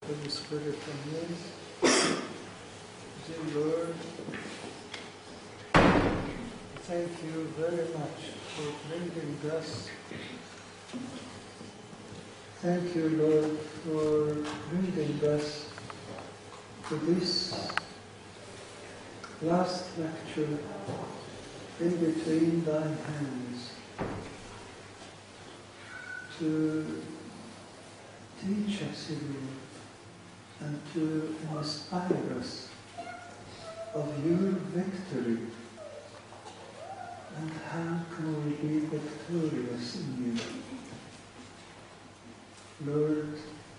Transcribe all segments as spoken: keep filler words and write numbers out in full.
Holy Spirit and me. Dear Lord, thank you very much for bringing us. Thank you, Lord, for bringing us to this last lecture in between thy hands to teach us, Lord, and to inspire us of your victory and how can we be victorious in you. Lord,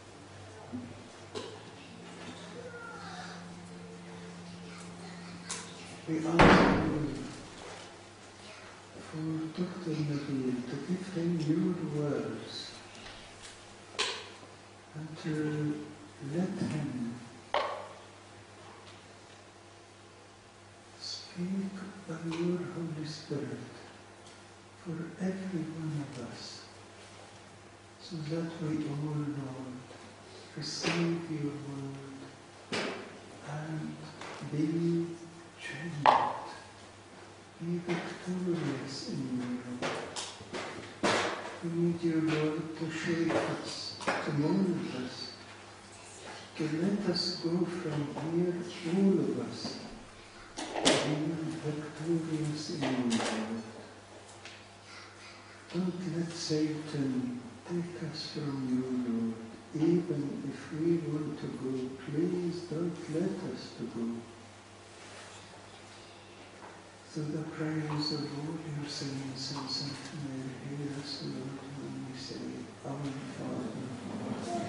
we ask you for Doctor Nabil to give him your words and to let him speak by your Holy Spirit for every one of us, so that we all, Lord, receive your word and be changed, be victorious in you, Lord. We need you, Lord, to shape us, to mold us, to let us go from here, all of us, to be victorious in you, Lord. Don't let Satan take us from you, Lord. Even if we want to go, please don't let us to go. Through the prayers of all your saints and Saint Mary, hear us, Lord, when we say, Our Father.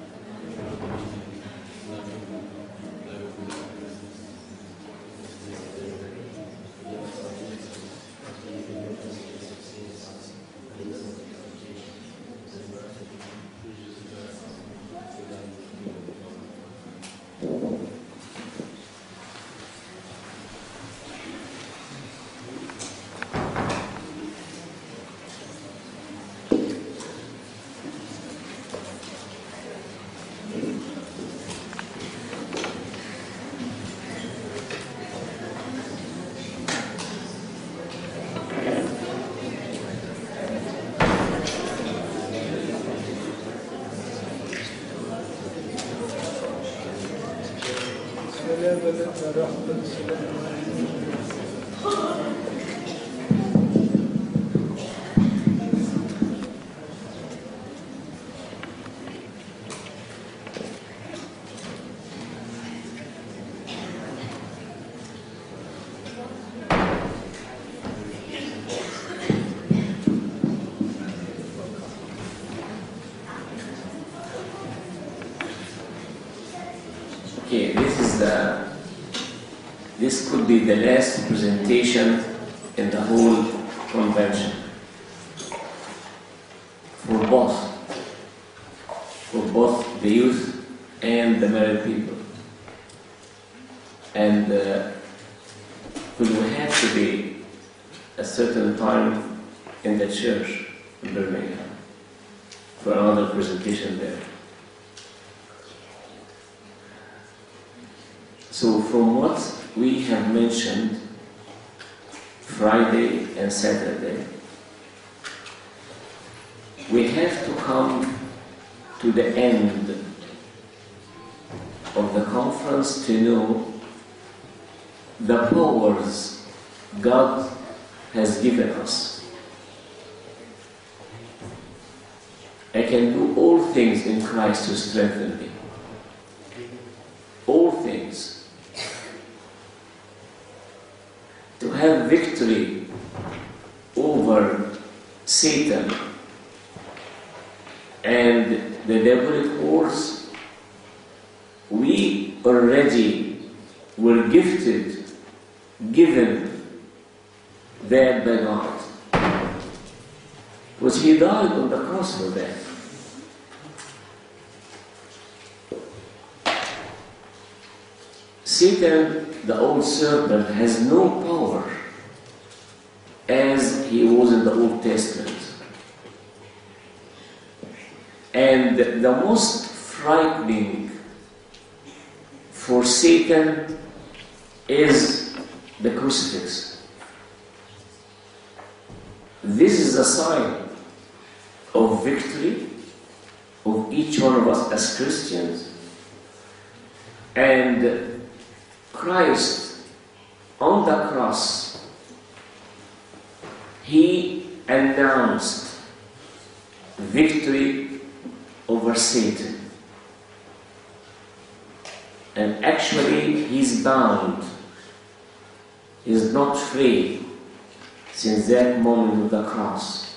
Okay, this is the, this could be the last presentation in the whole convention for both, for both the youth and the married people. And uh, will we have to be a certain time in the church in Birmingham for another presentation there. So from what we have mentioned, Friday and Saturday, we have to come to the end of the conference to know the powers God has given us. I can do all things in Christ who strengthens me. All things. To have victory over Satan and the devilic force, we already were gifted, given that by God. Because He died on the cross for that. Satan, the old serpent, has no power as he was in the Old Testament. And the most frightening for Satan is the crucifix. This is a sign of victory of each one of us as Christians. And Christ on the cross, He announced victory over Satan. And actually, he's bound. He's not free since that moment of the cross.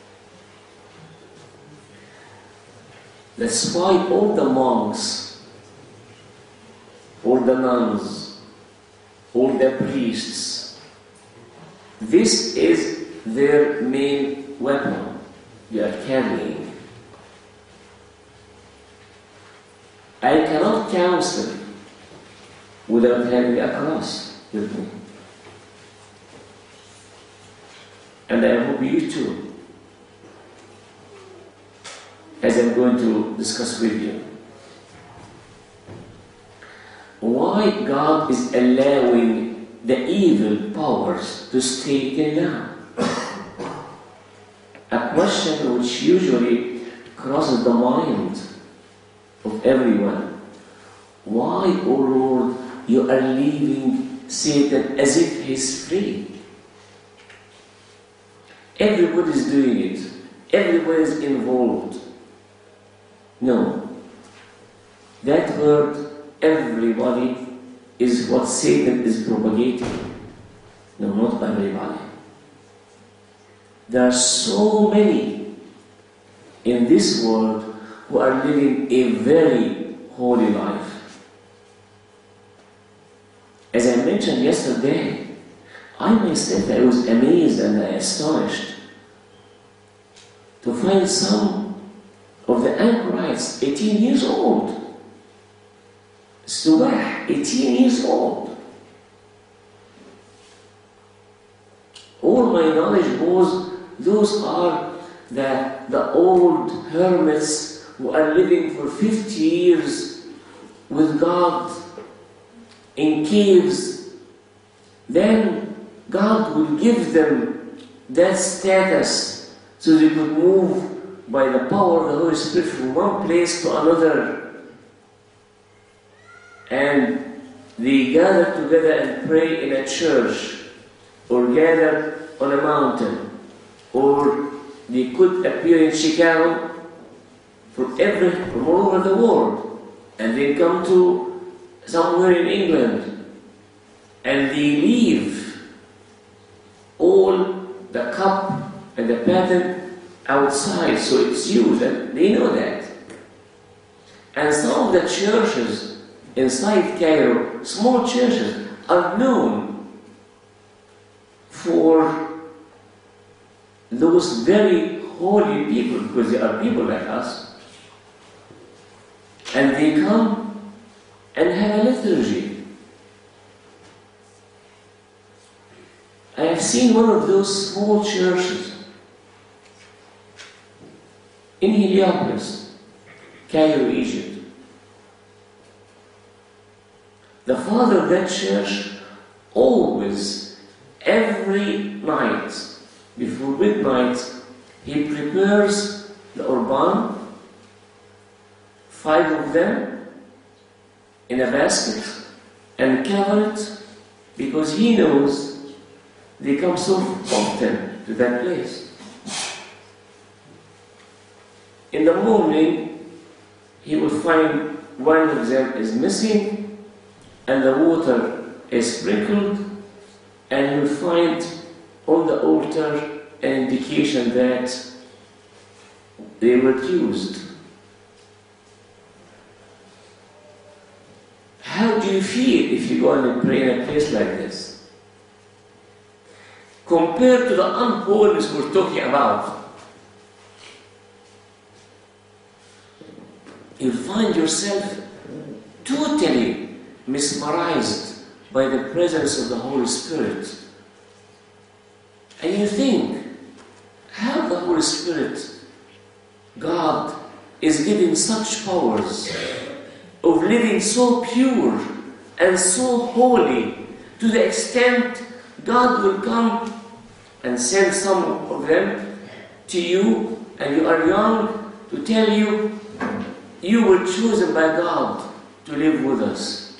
That's why all the monks, all the nuns, all the priests, this is their main weapon they are carrying. I cannot counsel without having a cross with me. And I hope you too, as I'm going to discuss with you. Why God is allowing the evil powers to stay till now? A question which usually crosses the mind of everyone. Why, O Lord, you are leaving Satan as if he's free? Everybody is doing it. Everybody is involved. No. That word, everybody, is what Satan is propagating. No, not everybody. There are so many in this world who are living a very holy life. As I mentioned yesterday, I myself, I was amazed and astonished to find some of the anchorites, eighteen years old. Subah, eighteen years old. All my knowledge was, those are the, the old hermits who are living for fifty years with God in caves. Then God will give them that status so they could move by the power of the Holy Spirit from one place to another. And they gather together and pray in a church, or gather on a mountain, or they could appear in Chicago from, every, from all over the world, and they come to somewhere in England, and they leave all the cup and the pattern outside, so it's used, and they know that. And some of the churches inside Cairo, small churches, are known for those very holy people, because they are people like us, and they come and have a liturgy. I have seen one of those small churches in Heliopolis, Cairo, Egypt. The father of that church always, every night, before midnight, he prepares the urban, five of them, in a basket, and cover it, because he knows they come so often to that place. In the morning, he will find one of them is missing, and the water is sprinkled, and he will find on the altar an indication that they were used. How do you feel if you go and pray in a place like this? Compared to the unholiness we're talking about, you'll find yourself totally mesmerized by the presence of the Holy Spirit. And you think, how the Holy Spirit, God, is giving such powers of living so pure and so holy to the extent God will come and send some of them to you, and you are young, to tell you you were chosen by God to live with us.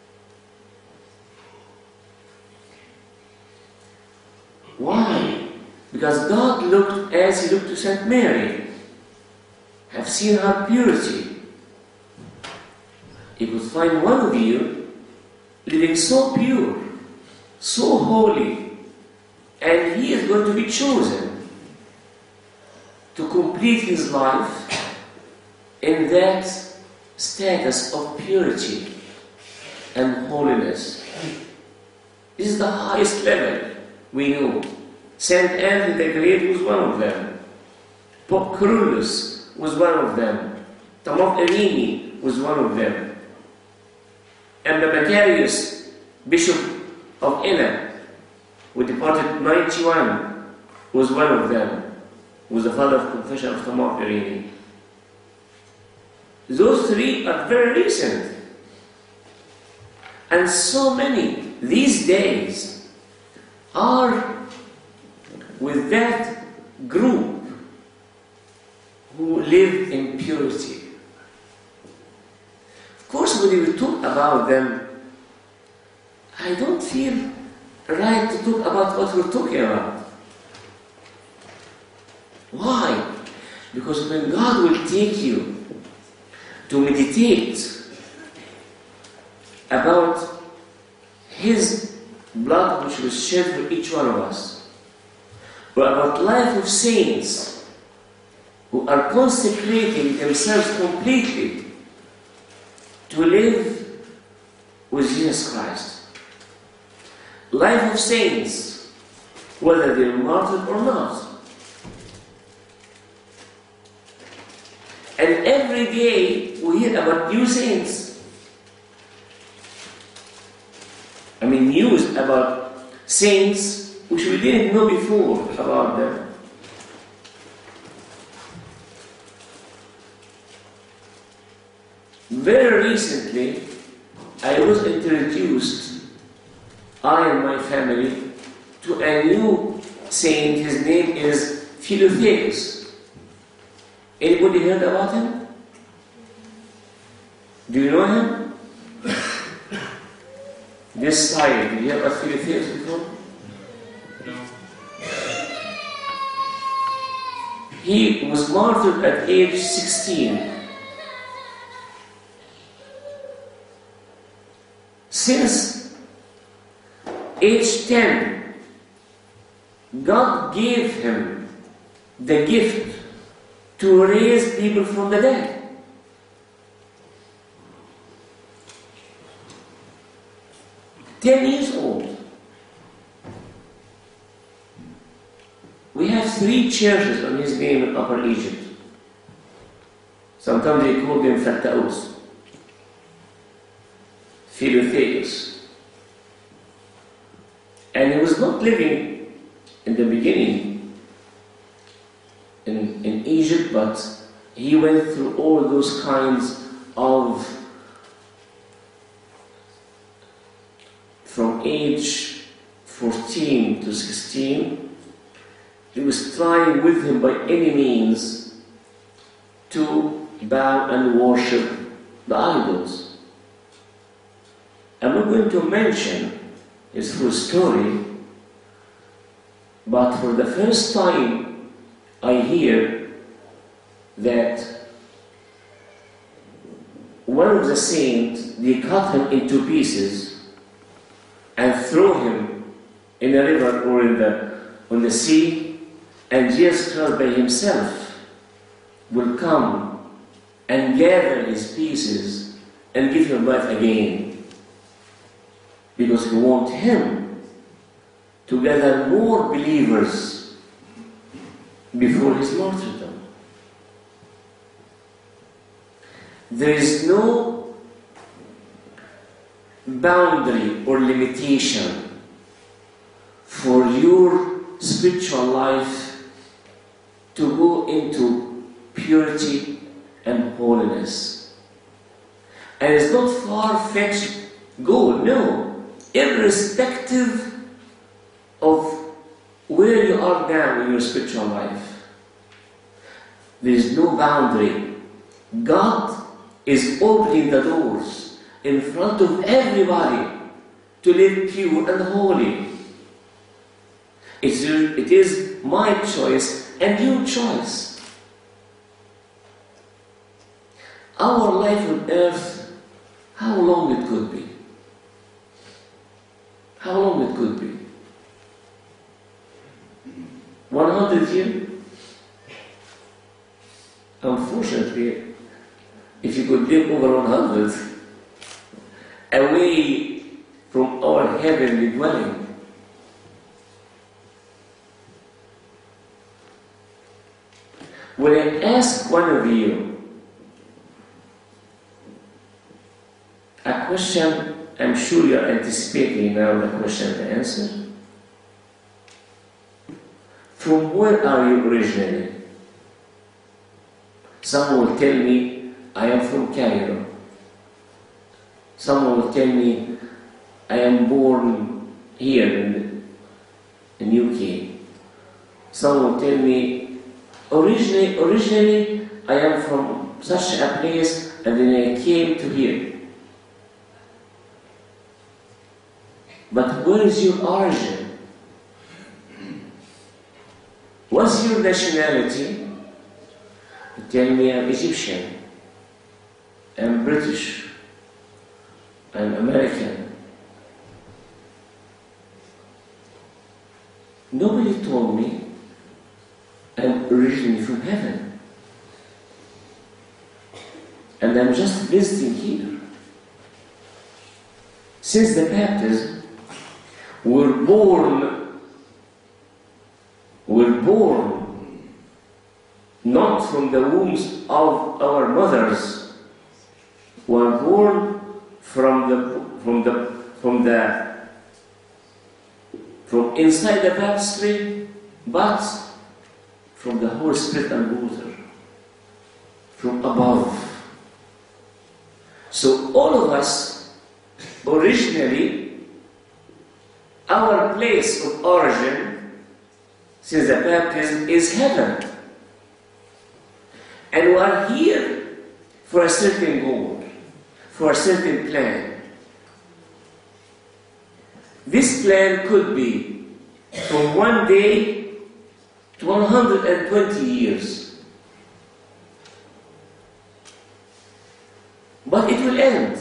Why? Because God looked as He looked to Saint Mary, have seen her purity. He could find one of you living so pure, so holy, and he is going to be chosen to complete his life in that status of purity and holiness. This is the highest level we know. Saint Anthony the Great was one of them. Pope Carolus was one of them. Thomas Irini was one of them. And the Macarius, Bishop of Enna, who departed ninety-one, was one of them, was the father of confession of Thomas Irini. Those three are very recent. And so many these days are with that group who live in purity. Of course, when we talk about them, I don't feel right to talk about what we're talking about. Why? Because when God will take you to meditate about His blood which was shed for each one of us, or about life of saints who are consecrating themselves completely to live with Jesus Christ. Life of saints, whether they're martyred or not. And every day we hear about new saints. I mean, news about saints which we didn't know before about them. Very recently, I was introduced, I and my family, to a new saint. His name is Philotheus. Anybody heard about him? Do you know him? This side, did you hear about Philotheus before? No. He was martyred at age sixteen. Since age ten, God gave him the gift to raise people from the dead. Ten years old. We have three churches on his name in Upper Egypt. Sometimes they call them Fattaus. Philotheus. And he was not living in the beginning in, in Egypt, but he went through all those kinds of, from age fourteen to sixteen, he was trying with him by any means to bow and worship the idols. I'm not going to mention his full story, but for the first time I hear that one of the saints, they cut him into pieces and throw him in a river or in the, on the sea, and Jesus Christ by himself will come and gather his pieces and give him life again. Because we want him to gather more believers before his martyrdom. There is no boundary or limitation for your spiritual life to go into purity and holiness. And it's not far-fetched goal, no. Irrespective of where you are now in your spiritual life, there is no boundary. God is opening the doors in front of everybody to live pure and holy. It's, it is my choice and your choice. Our life on earth, how long it could be? How long it could be? one hundred years? Unfortunately, if you could live over one hundred, away from our heavenly dwelling, when I ask one of you a question, I'm sure you're anticipating now the question and the answer. From where are you originally? Someone will tell me, I am from Cairo. Someone will tell me, I am born here in, in U K. Someone will tell me, originally, originally I am from such a place and then I came to here. But where is your origin? What's your nationality? You tell me I'm Egyptian, I'm British, I'm American. Nobody told me I'm originally from heaven. And I'm just visiting here. Since the baptism, we're born We're born not from the wombs of our mothers. We're born from the from the from the from inside the baptistry, but from the Holy Spirit and water, from above. So all of us, originally, our place of origin, since the baptism, is heaven. And we are here for a certain goal, for a certain plan. This plan could be from one day to one hundred twenty years. But it will end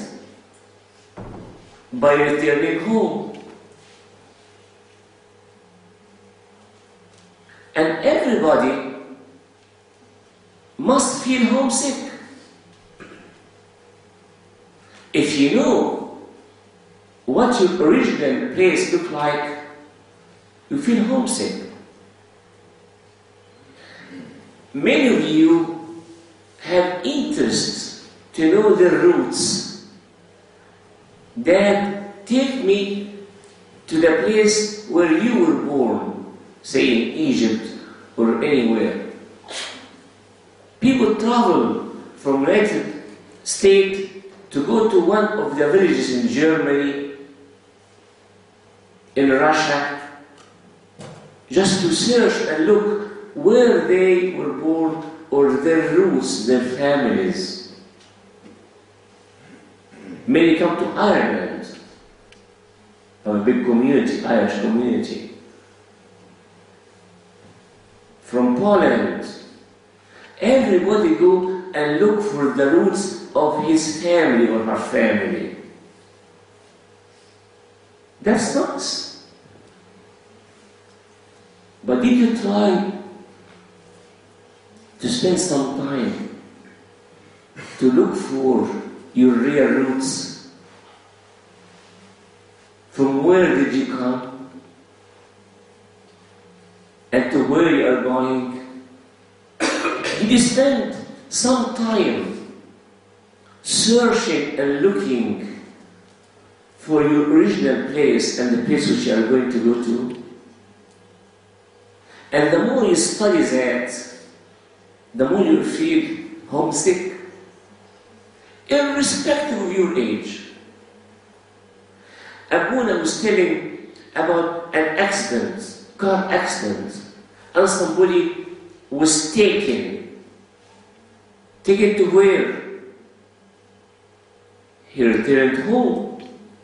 by returning home. And everybody must feel homesick. If you know what your original place looked like, you feel homesick. Many of you have interest to know the roots that take me to the place where you were born. Say in Egypt or anywhere. People travel from United States to go to one of the villages in Germany, in Russia, just to search and look where they were born or their roots, their families. Many come to Ireland, a big community, Irish community. From Poland, everybody go and look for the roots of his family or her family. That's nice. But did you try to spend some time to look for your real roots? From where did you come? And to where you are going? Did you spend some time searching and looking for your original place and the place which you are going to go to? And the more you study that, the more you feel homesick. irrespective of your age. Abuna was telling about an accident, car accident, and somebody was taken. Taken to where? He returned home.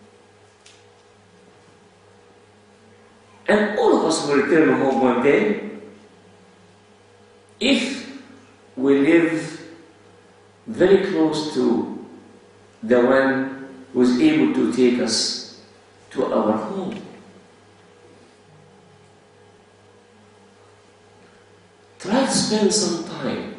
And all of us will return home one day if we live very close to the one who is able to take us to our home. Try to spend some time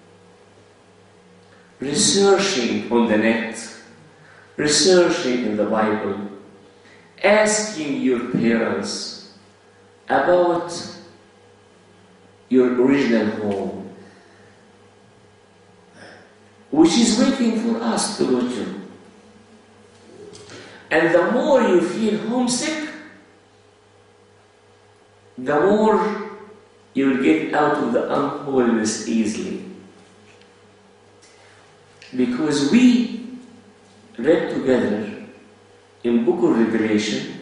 researching on the net, researching in the Bible, asking your parents about your original home, which is waiting for us to go to. And the more you feel homesick, the more you will get out of the unholiness easily. Because we read together in Book of Revelation,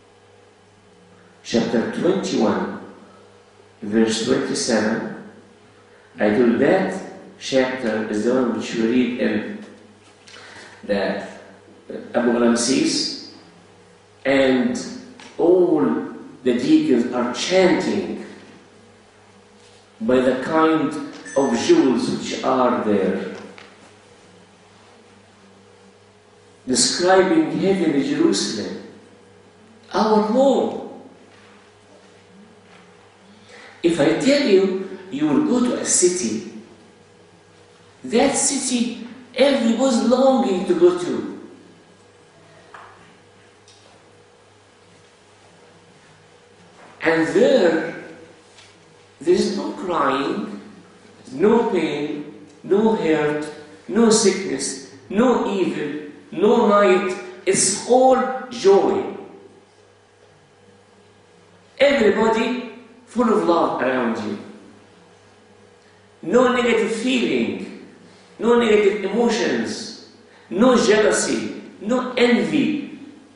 chapter twenty-one, verse twenty-seven. I told that chapter is the one which we read in the Abu Ramses, and all the deacons are chanting by the kind of jewels which are there, describing heavenly Jerusalem, our home. If I tell you, you will go to a city, that city everyone's longing to go to. And there, there is no crying, no pain, no hurt, no sickness, no evil, no night. It's all joy. Everybody full of love around you. No negative feeling, no negative emotions, no jealousy, no envy.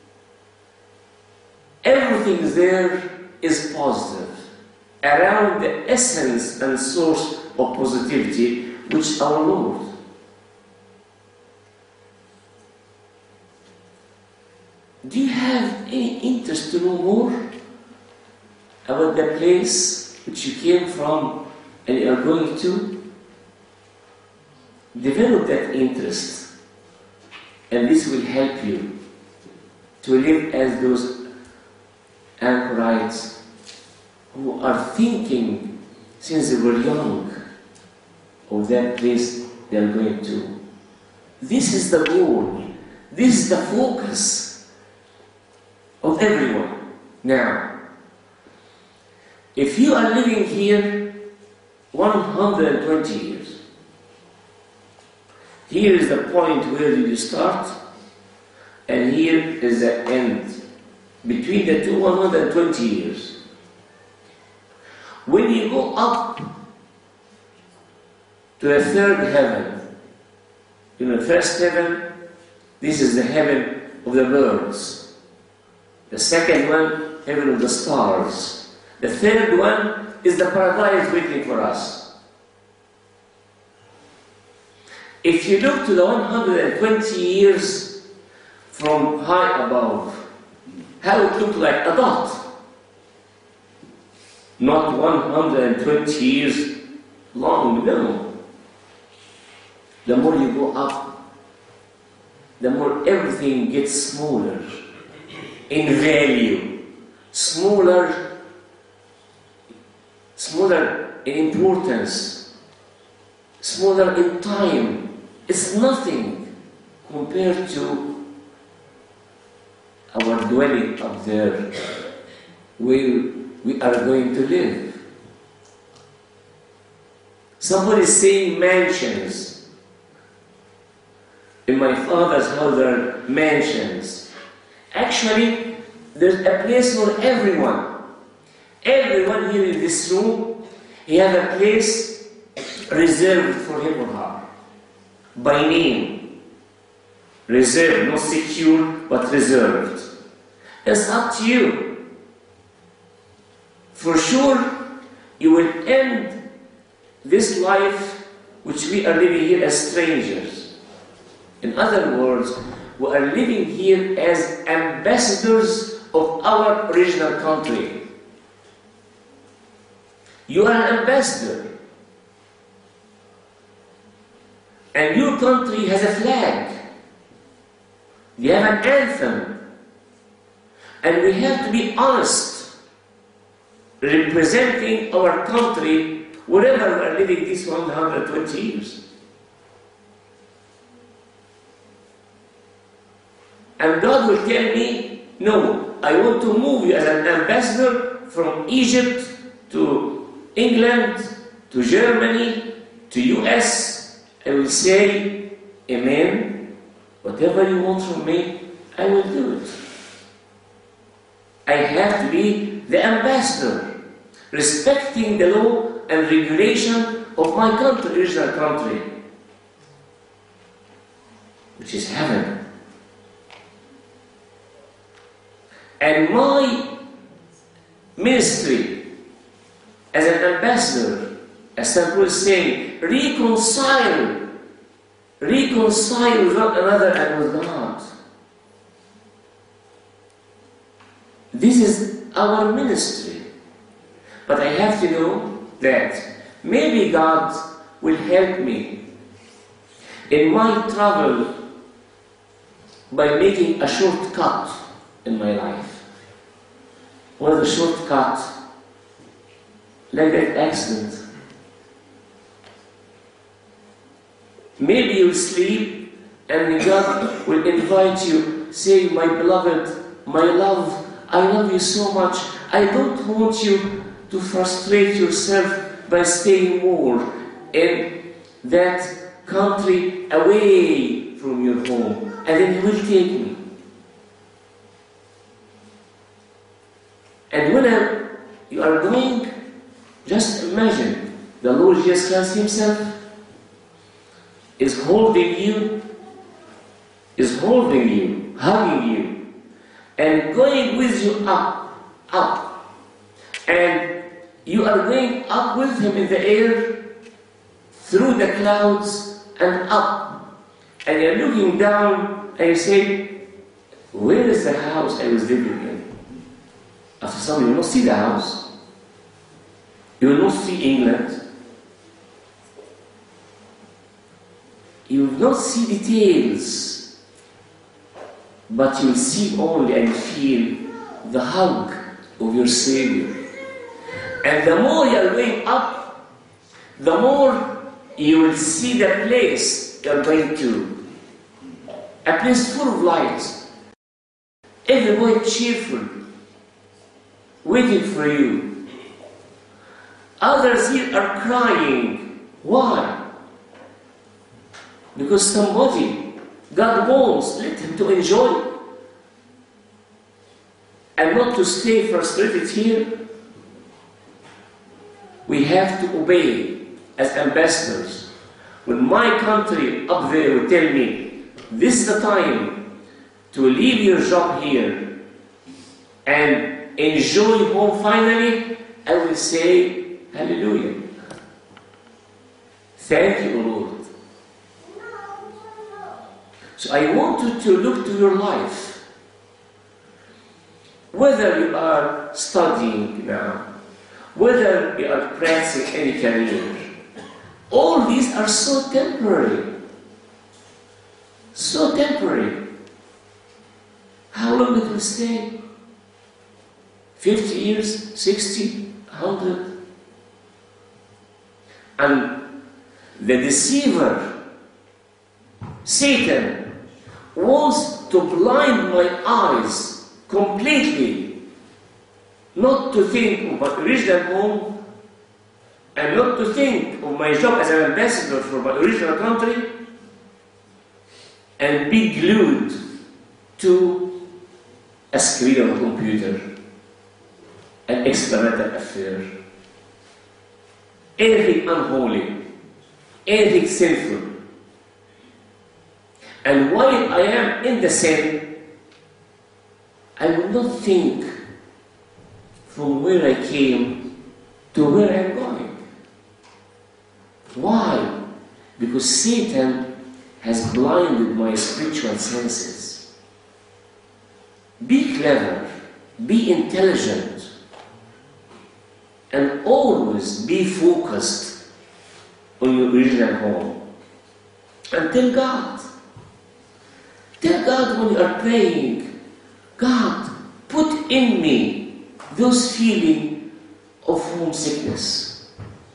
Everything there is positive, around the essence and source of positivity, which is our Lord. Do you have any interest to know more about the place which you came from and you are going to? Develop that interest, and this will help you to live as those anchorites who are thinking since they were young of that place they are going to. This is the goal. This is the focus of everyone. Now, if you are living here one hundred twenty years, here is the point where you start, and here is the end. Between the two, one hundred twenty years. When you go up to the third heaven, in the first heaven, this is the heaven of the birds. The second one, heaven of the stars. The third one is the paradise waiting for us. If you look to the one hundred twenty years from high above, how it looked like a dot. Not one hundred twenty years long, no. The more you go up, the more everything gets smaller in value, smaller, smaller in importance, smaller in time. It's nothing compared to our dwelling up there, where we are going to live. Somebody is saying mansions. In my father's house there are mansions. Actually, there's a place for everyone. Everyone here in this room, he has a place reserved for him or her, by name. reserved, not secure, but reserved. It's up to you. For sure, you will end this life which we are living here as strangers. In other words, we are living here as ambassadors of our original country. You are an ambassador. And your country has a flag. You have an anthem. And we have to be honest, representing our country wherever we are living these one hundred twenty years. And God will tell me, no, I want to move you as an ambassador from Egypt to England, to Germany, to U S. I will say, Amen. Whatever you want from me, I will do it. I have to be the ambassador, respecting the law and regulation of my country, original country, which is heaven. And my ministry as an ambassador, as Saint Paul is saying, reconcile, reconcile with one another and with God. This is our ministry. But I have to know that maybe God will help me in my travel by making a shortcut in my life. What is a shortcut? Like that accident. Maybe you sleep and God will invite you, say, my beloved, my love, I love you so much. I don't want you to frustrate yourself by staying more in that country away from your home. And then He will take me. And when I, you are going, just imagine the Lord Jesus Christ Himself is holding you, is holding you, hugging you, and going with you up, up. And you are going up with Him in the air, through the clouds and up. And you're looking down and you say, where is the house I was living in? After some, you will not see the house. You will not see England. You will not see details, but you will see only and feel the hug of your Savior. And the more you are going up, the more you will see the place you are going to. A place full of light. Everybody cheerful, waiting for you. Others here are crying. Why? Because somebody, God wants, let him to enjoy and not to stay frustrated here. We have to obey as ambassadors. When my country up there will tell me, this is the time to leave your job here and enjoy home finally, I will say, hallelujah. Thank you, Lord. So I want you to look to your life. Whether you are studying now, whether you are practicing any career, all these are so temporary. So temporary. How long it will stay? fifty years, sixty, one hundred? And the deceiver, Satan, wants to blind my eyes completely, not to think of my original home and not to think of my job as an ambassador for my original country, and be glued to a screen of a computer, an extramarital affair, anything unholy, anything sinful. And while I am in the sin, I will not think from where I came to where I am going. Why? Because Satan has blinded my spiritual senses. Be clever, be intelligent, and always be focused on your original home. And tell God. Tell God when you are praying, God, put in me those feelings of homesickness.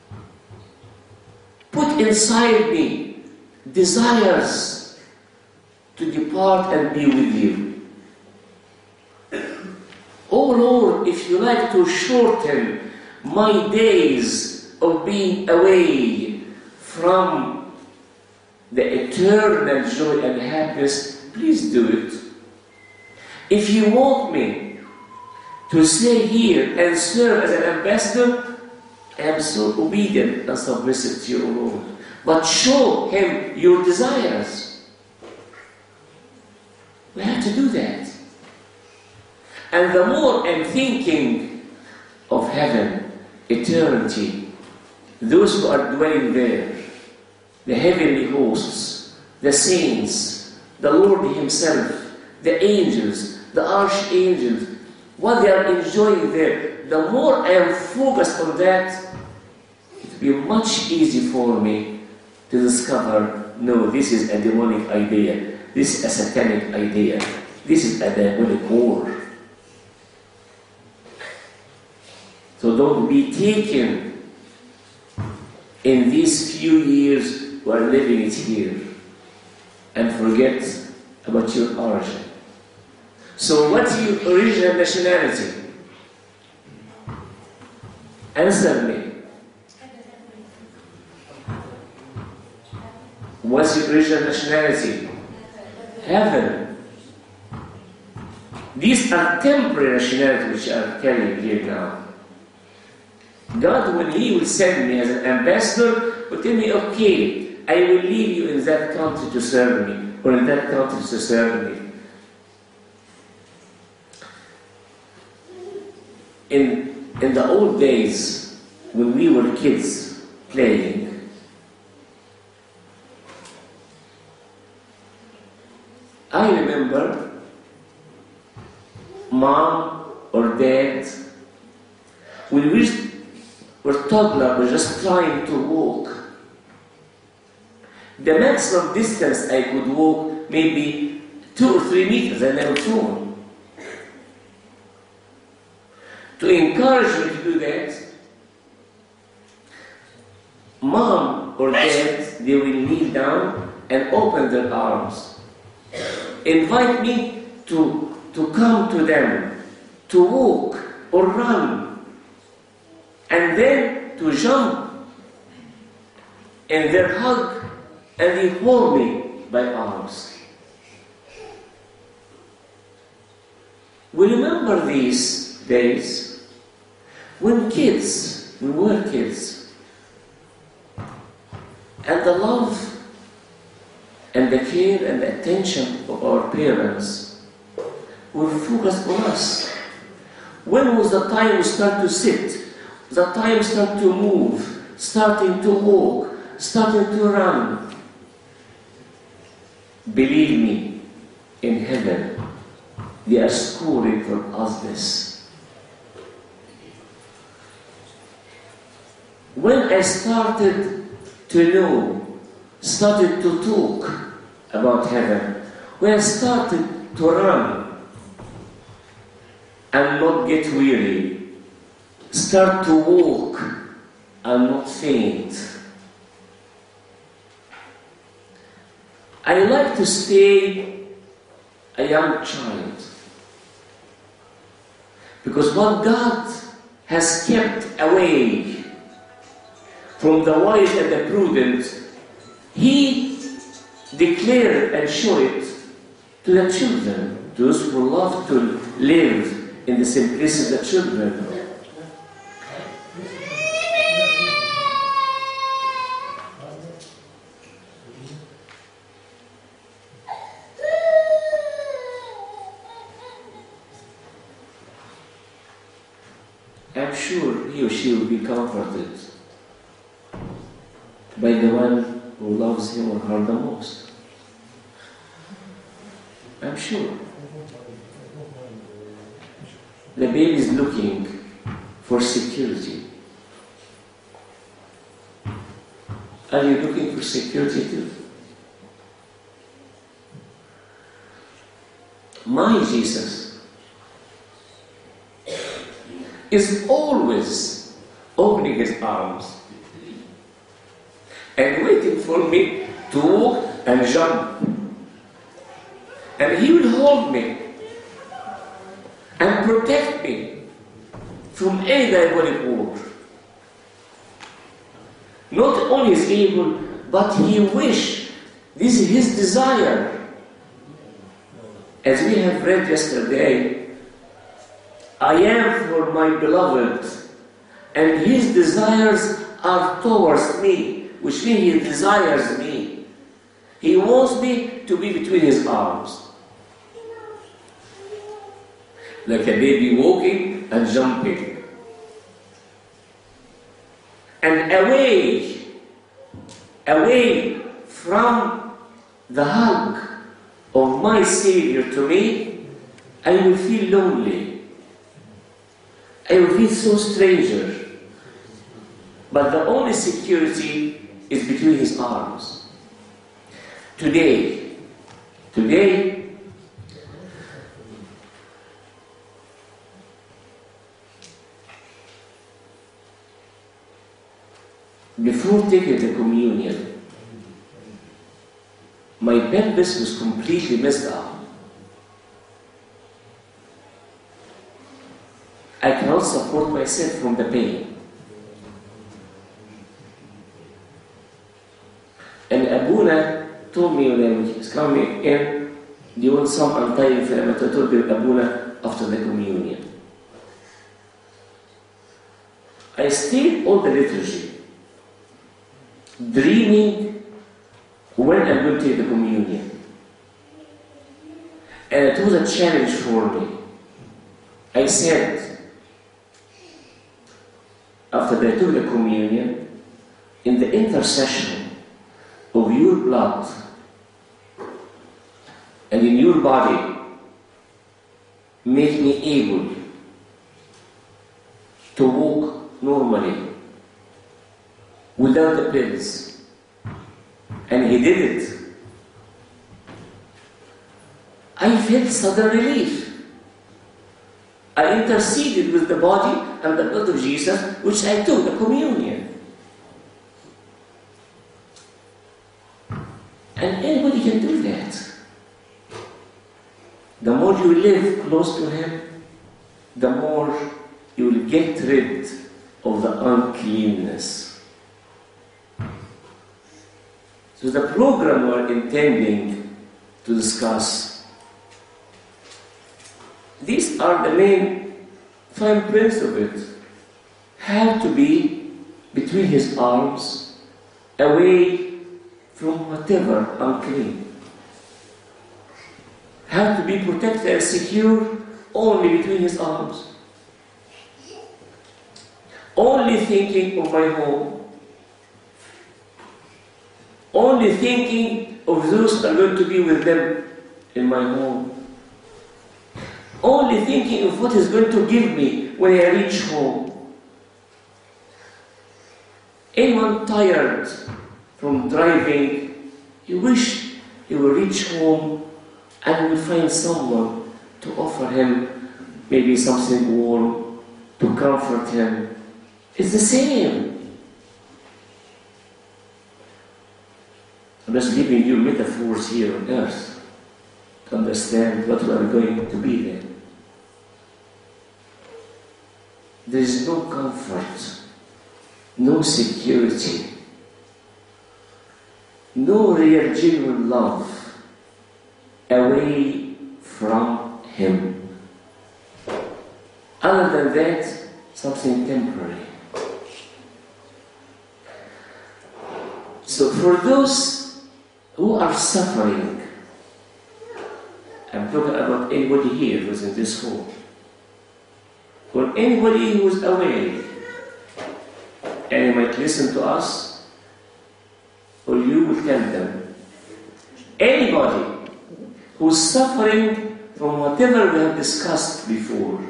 Put inside me desires to depart and be with you. Oh Lord, if you like to shorten my days of being away from the eternal joy and happiness, please do it. If you want me to stay here and serve as an ambassador, I am so obedient and submissive to you, Lord. But show him your desires. We have to do that. And the more I'm thinking of heaven, eternity, those who are dwelling there, the heavenly hosts, the saints, the Lord himself, the angels, the archangels, what they are enjoying there, the more I am focused on that, it will be much easier for me to discover, no, this is a demonic idea, this is a satanic idea, this is a demonic war. So don't be taken in these few years we are living it here and forget about your origin. So what's your original nationality? Answer me. What's your original nationality? Heaven. These are temporary nationalities which I'm telling you here now. God, when He will send me as an ambassador, will tell me, okay, I will leave you in that country to serve me, or in that country to serve me. In, in the old days, when we were kids playing, I remember mom or dad, when we were toddler, were just trying to walk. The maximum distance I could walk maybe two or three meters, and I would fall. To encourage me to do that, mom or dad, they will kneel down and open their arms. Invite me to, to come to them, to walk or run, and then to jump. And they hug and they hold me by arms. We remember these days when kids, we were kids, and the love and the care and the attention of our parents were focused on us. When was the time we start to sit, the time start to move, starting to walk, starting to run? Believe me, in heaven, they are scoring for us this. When I started to know, started to talk about heaven, when I started to run and not get weary, start to walk and not faint, I like to stay a young child, because what God has kept away from the wise and the prudent, He declared and showed it to the children, those who love to live in the simplicity of the children. I'm sure he or she will be comforted by the one who loves him or her the most. I'm sure. The baby is looking for security. Are you looking for security too? My Jesus is always opening his arms and waiting for me to walk and jump. And he will hold me and protect me from any diabolic work. Not only is he able, but he wishes. This is his desire. As we have read yesterday, I am for my beloved, and his desires are towards me, which means he desires me. He wants me to be between his arms. Like a baby walking and jumping. And away, away from the hug of my Savior to me, I will feel lonely. I will feel so stranger. But the only security is between his arms. Today, today, before taking the communion, my pelvis was completely messed up. I cannot support myself from the pain. And Abuna told me when he was coming in, do you want some anti-inflammatory? I told Abuna after the communion. I stayed all the liturgy, dreaming when I'm going to take the communion. And it was a challenge for me. I said, after I took the communion, in the intercession of your blood and in your body, make me able to walk normally without the pills. And he did it. I felt sudden relief. I interceded with the body and the blood of Jesus, which I took the communion. And anybody can do that. The more you live close to him, the more you will get rid of the uncleanness. So the program we're intending to discuss, these are the main fine prints of it. Have to be between his arms, away from whatever unclean. Have to be protected and secure only between his arms. Only thinking of my home. Only thinking of those that are going to be with them in my home. Only thinking of what is going to give me when I reach home. Anyone tired from driving, you wish he will reach home and will find someone to offer him maybe something warm, to comfort him. It's the same. I'm just giving you metaphors here on earth to understand what we are going to be there. There is no comfort, no security, no real genuine love away from him. Other than that, something temporary. So for those who are suffering, I'm talking about anybody here who's in this hall, or anybody who is away, and he might listen to us, or you will tell them. Anybody who's suffering from whatever we have discussed before,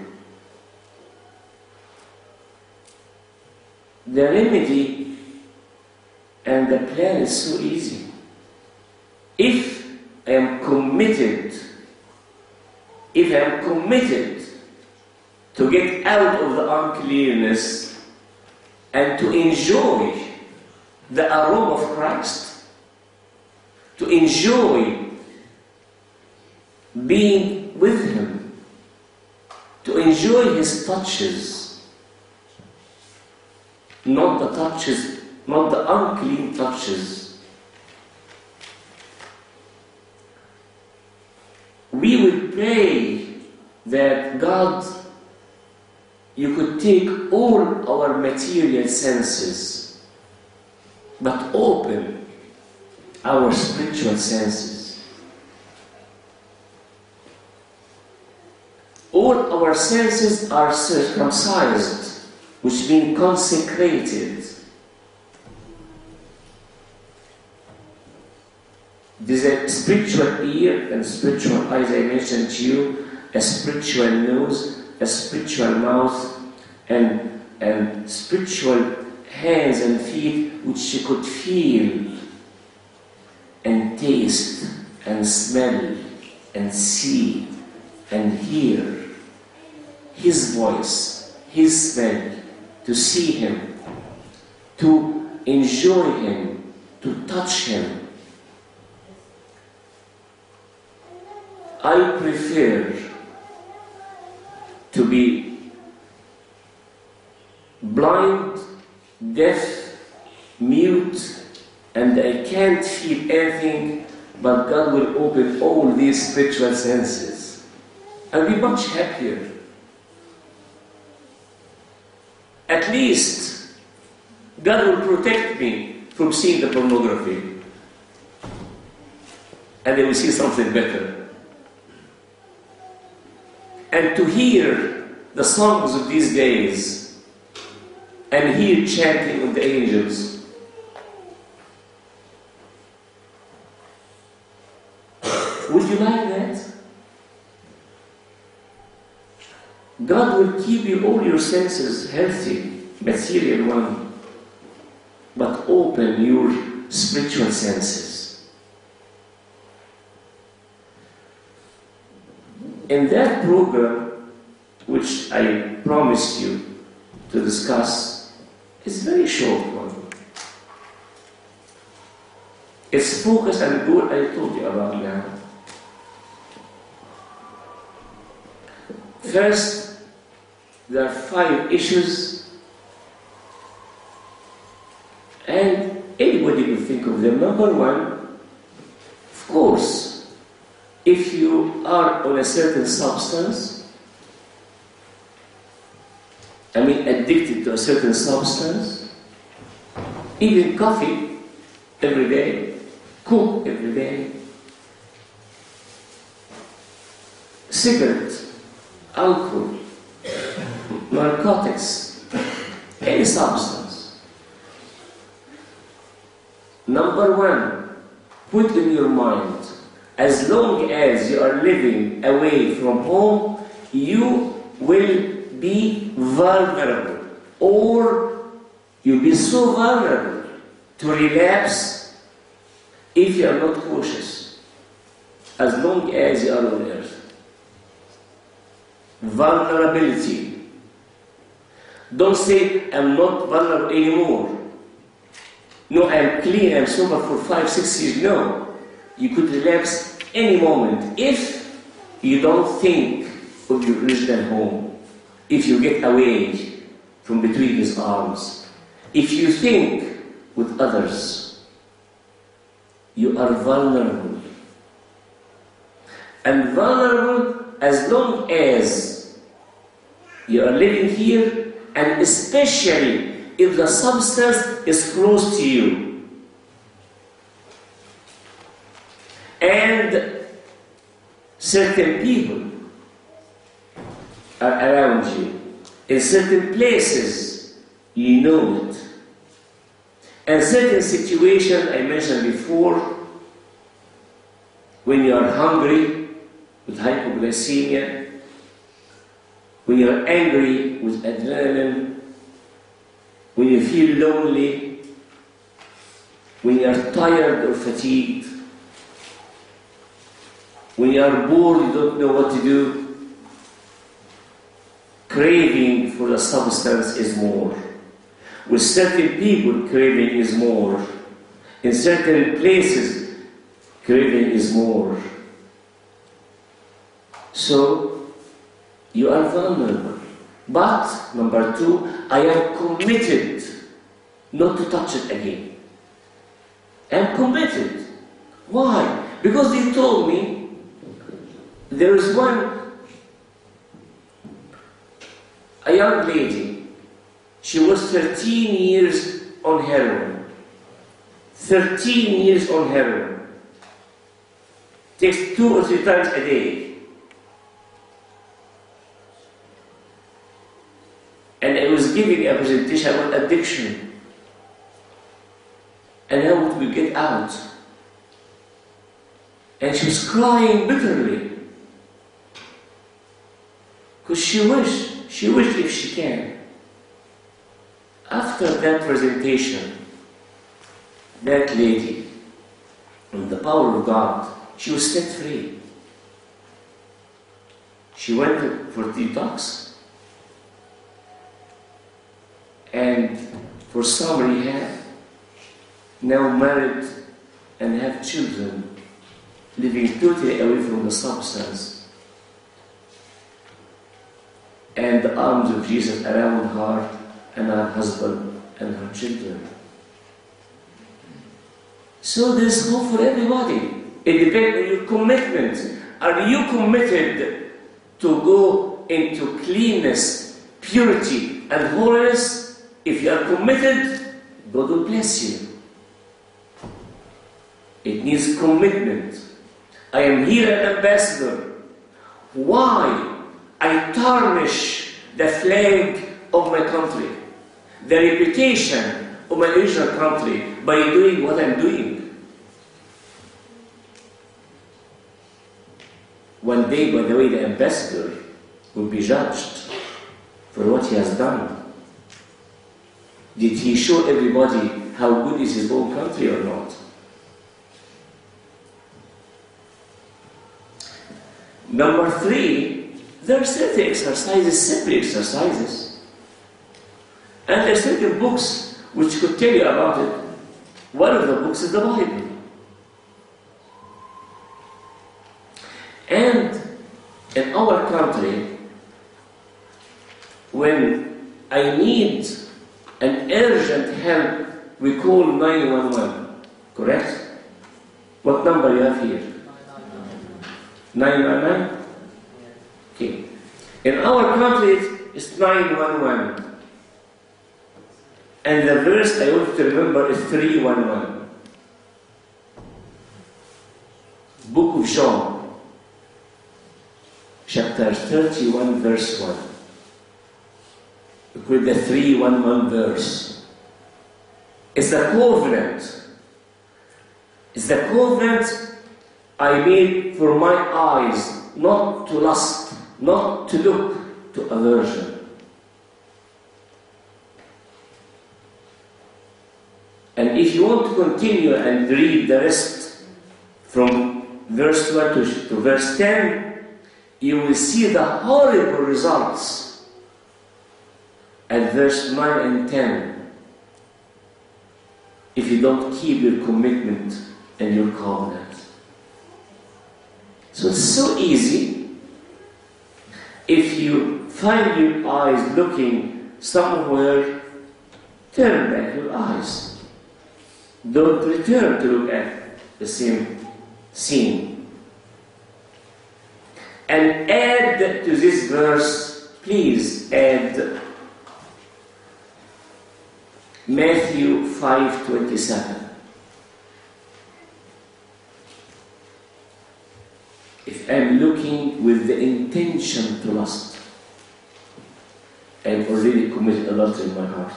the remedy and the plan is so easy. If I am committed, if I am committed to get out of the uncleanness and to enjoy the aroma of Christ, to enjoy being with Him, to enjoy His touches, not the touches, not the unclean touches. We will pray that God, you could take all our material senses, but open our spiritual senses. All our senses are circumcised, which means consecrated. There's a spiritual ear and spiritual eyes, I mentioned to you, a spiritual nose, a spiritual mouth, and, and spiritual hands and feet, which you could feel and taste and smell and see and hear His voice, His smell, to see Him, to enjoy Him, to touch Him. I prefer to be blind, deaf, mute, and I can't feel anything, but God will open all these spiritual senses. I'll be much happier. At least God will protect me from seeing the pornography, and I will see something better. And to hear the songs of these days and hear chanting of the angels. Would you like that? God will keep you all your senses healthy, material one, but open your spiritual senses. In that program, which I promised you to discuss, is a very short one. It's focused on the goal I told you about now. First, there are five issues, and anybody will think of them. Number one, of course, if you are on a certain substance, I mean addicted to a certain substance, even coffee every day, cook every day, cigarette, alcohol, narcotics, any substance. Number one, put in your mind, as long as you are living away from home, you will be vulnerable, or you'll be so vulnerable to relapse if you are not cautious, as long as you are on earth. Vulnerability. Don't say, I'm not vulnerable anymore. No, I'm clean, I'm sober for five, six years. No. You could relapse any moment if you don't think of your original home, if you get away from between His arms, if you think with others, you are vulnerable. And vulnerable as long as you are living here, and especially if the substance is close to you. And certain people are around you. In certain places, you know it. And certain situations, I mentioned before, when you are hungry with hypoglycemia, when you are angry with adrenaline, when you feel lonely, when you are tired or fatigued, when you are bored, you don't know what to do, craving for the substance is more. With certain people, craving is more. In certain places, craving is more. So, you are vulnerable. But, number two, I am committed not to touch it again. I am committed. Why? Because they told me there is one, a young lady, she was thirteen years on heroin. thirteen years on heroin. Takes two or three times a day. And I was giving a presentation about addiction. And how would we get out? And she was crying bitterly. Because she wished, she wished if she can. After that presentation, that lady, in the power of God, she was set free. She went for detox. And for some rehab, now married and have children, living totally away from the substance. And the arms of Jesus around her and her husband and her children. So there's hope for everybody. It depends on your commitment. Are you committed to go into cleanness, purity, and holiness? If you are committed, God will bless you. It needs commitment. I am here an ambassador. Why? I tarnish the flag of my country, the reputation of my original country by doing what I'm doing. One day, by the way, the ambassador will be judged for what he has done. Did he show everybody how good is his own country or not? Number three, there are certain exercises, simple exercises. And there are certain books which could tell you about it. One of the books is the Bible. And in our country, when I need an urgent help, we call nine one one, correct? What number you have here? nine one nine? Okay. In our country, it's nine one one. And the verse I want to remember is three one one. Book of John, chapter thirty-one, verse one. With the three one one verse. It's a covenant. It's the covenant I made for my eyes, not to lust, not to look to aversion. And if you want to continue and read the rest from verse twelve to, to verse ten, you will see the horrible results at verse nine and ten if you don't keep your commitment and your covenant. So it's so easy. If you find your eyes looking somewhere, turn back your eyes. Don't return to look at the same scene. And add to this verse, please add Matthew five twenty-seven. If I'm looking with the intention to lust, I've already committed adultery in my heart.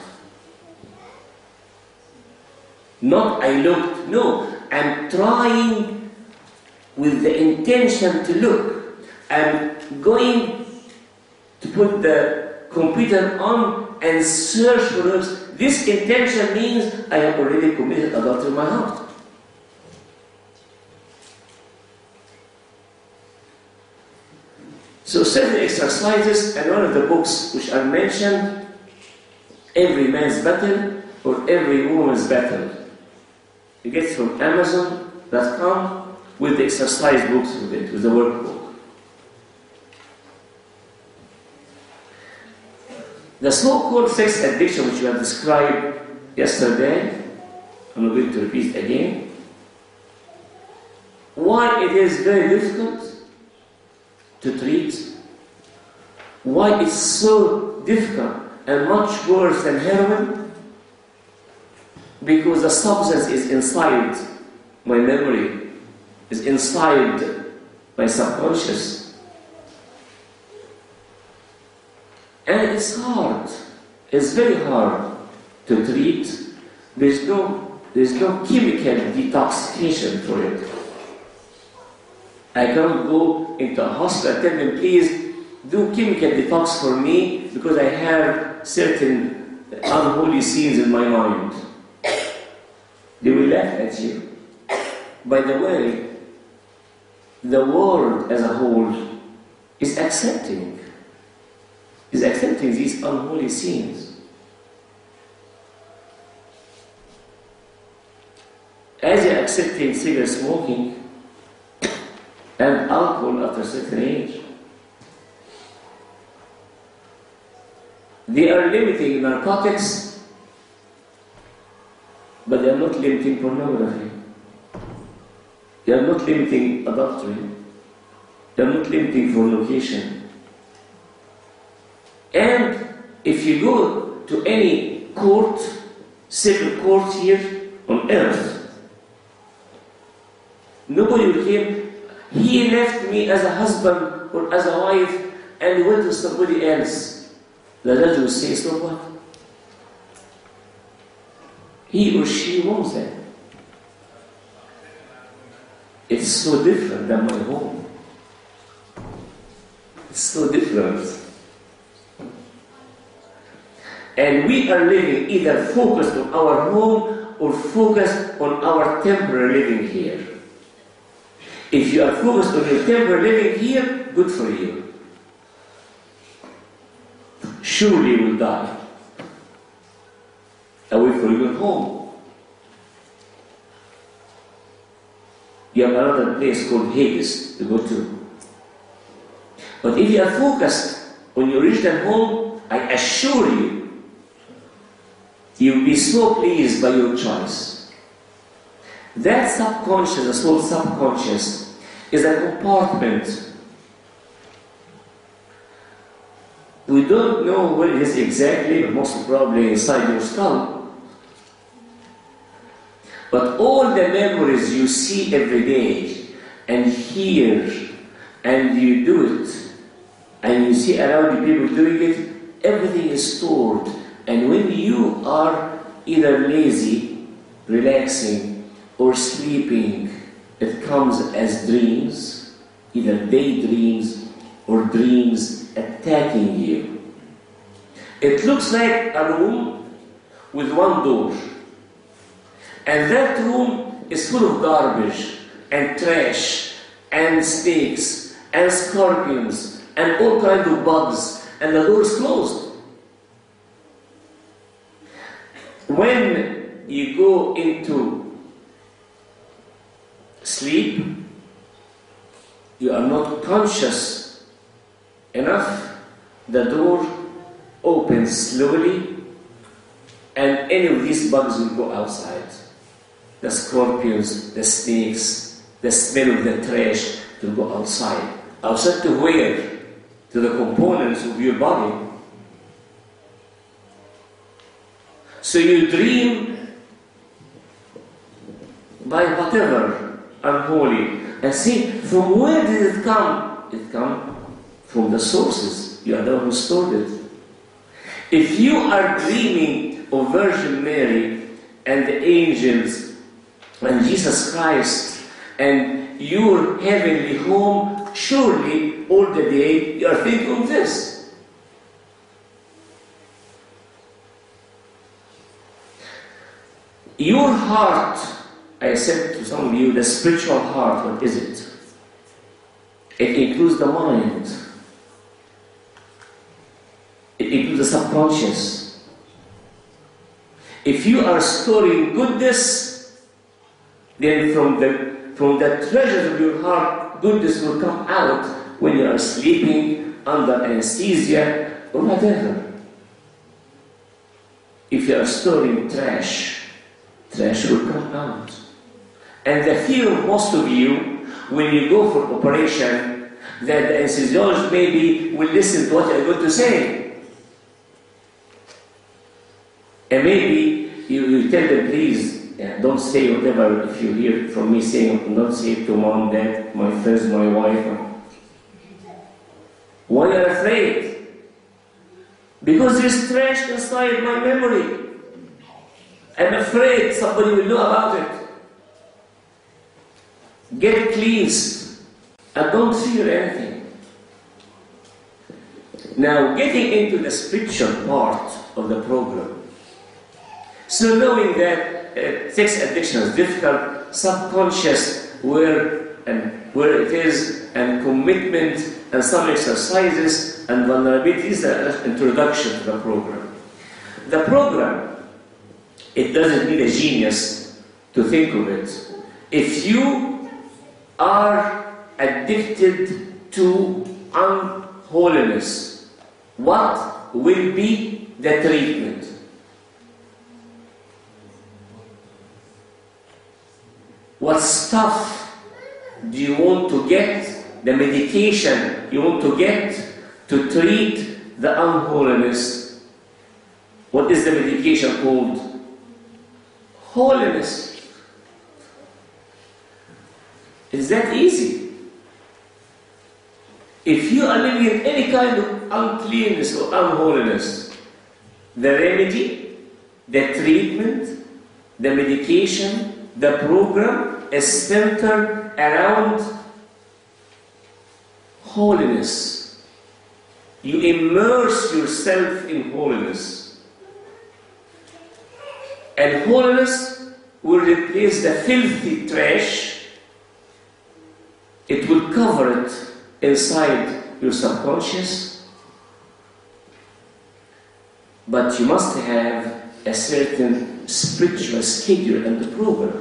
Not I looked, no, I'm trying with the intention to look. I'm going to put the computer on and search for those. This intention means I have already committed adultery in my heart. So certain exercises, and one of the books which are mentioned, Every Man's Battle or Every Woman's Battle. You get it from Amazon dot com with the exercise books with it, with the workbook. The so-called sex addiction which we have described yesterday, I'm not going to repeat again, why it is very difficult to treat, why it's so difficult and much worse than heroin, because the substance is inside my memory, is inside my subconscious. And it's hard, it's very hard to treat. There's no, there's no chemical detoxification for it. I cannot go into a hospital and tell them, please do chemical detox for me because I have certain unholy scenes in my mind. They will laugh at you. By the way, the world as a whole is accepting, is accepting these unholy scenes. As you're accepting cigarette smoking and alcohol after a certain age, they are limiting narcotics, but they are not limiting pornography. They are not limiting adultery. They are not limiting fornication. And if you go to any court, civil court here on earth, nobody will claim, he left me as a husband or as a wife and went to somebody else. The judge will say, so what? He or she wants that. It's so different than my home. It's so different. And we are living either focused on our home or focused on our temporary living here. If you are focused on your temporary living here, good for you. Surely you will die away from your home. You have another place called Hades to go to. But if you are focused on your original home, I assure you, you will be so pleased by your choice. That subconscious, the soul subconscious, is a compartment. We don't know what it is exactly, but most probably inside your skull. But all the memories you see every day and hear and you do it and you see around you people doing it, everything is stored. And when you are either lazy, relaxing, or sleeping, it comes as dreams, either daydreams or dreams attacking you. It looks like a room with one door. And that room is full of garbage and trash and snakes and scorpions and all kinds of bugs, and the door is closed. When you go into sleep, you are not conscious enough, the door opens slowly and any of these bugs will go outside. The scorpions, the snakes, the smell of the trash will go outside. Outside to where? To the components of your body. So you dream by whatever unholy. And see, from where did it come? It come from the sources. You are the one who stored it. If you are dreaming of Virgin Mary and the angels and Jesus Christ and your heavenly home, surely all the day you are thinking of this. Your heart, I said to some of you, the spiritual heart, what is it? It includes the mind. It includes the subconscious. If you are storing goodness, then from the, from the treasures of your heart, goodness will come out when you are sleeping, under anesthesia, or whatever. If you are storing trash, trash will come out. And the fear of most of you, when you go for operation, that the anesthesiologist maybe will listen to what you're going to say. And maybe you, you tell them, please, yeah, don't say whatever, if you hear from me saying, don't say it to mom, dad, my friends, my wife. Why are you afraid? Because there's trash inside my memory. I'm afraid somebody will know about it. Get cleansed and don't fear anything. Now, getting into the spiritual part of the program. So knowing that uh, sex addiction is difficult, subconscious, where and where it is, and commitment, and some exercises, and vulnerability is the introduction to the program. The program, it doesn't need a genius to think of it. If you are addicted to unholiness, what will be the treatment? What stuff do you want to get, the medication you want to get to treat the unholiness? What is the medication called? Holiness. Is that easy? If you are living in any kind of uncleanness or unholiness, the remedy, the treatment, the medication, the program is centered around holiness. You immerse yourself in holiness. And holiness will replace the filthy trash. It will cover it inside your subconscious. But you must have a certain spiritual schedule and the program.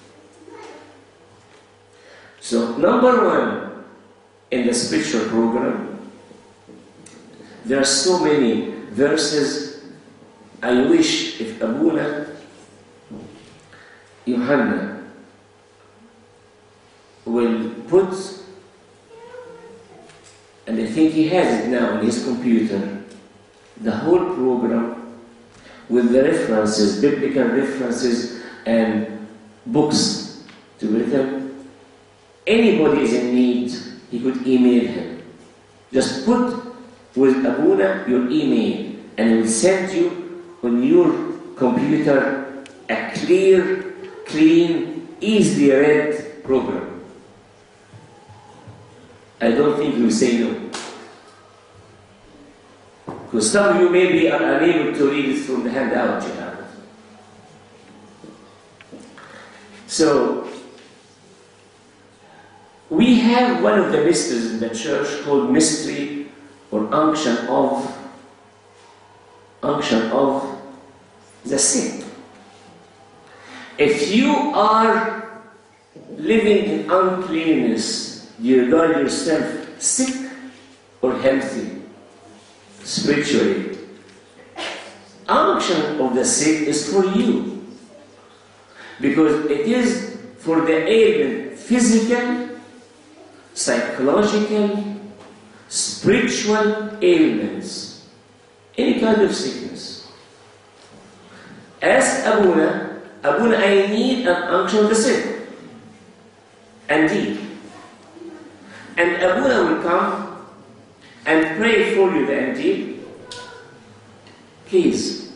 So, number one, in the spiritual program, there are so many verses. I wish if Abuna Yohanna will put, and I think he has it now on his computer, the whole program with the references, biblical references and books to read them. Anybody is in need, he could email him. Just put with Abuna your email and he will send you on your computer a clear, clean, easily read program. I don't think you will say no. Because some of you maybe are unable to read it from the handout you have. So, we have one of the mysteries in the church called mystery or unction of unction of the sick. If you are living in uncleanness, do you regard yourself sick or healthy spiritually? Unction of the sick is for you because it is for the ailment, physical, psychological, spiritual ailments, any kind of sickness. Ask Abuna, Abuna, I need an unction of the sick. Indeed. And Abuna will come and pray for you the indeed. Please.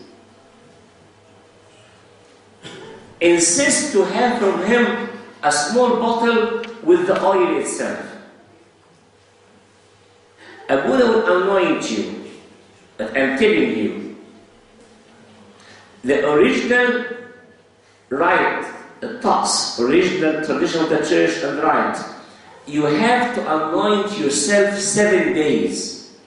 Insist to have from him a small bottle with the oil itself. Abuna will anoint you, but I'm telling you, the original rite, the talks, original tradition of the church and rite, you have to anoint yourself seven days.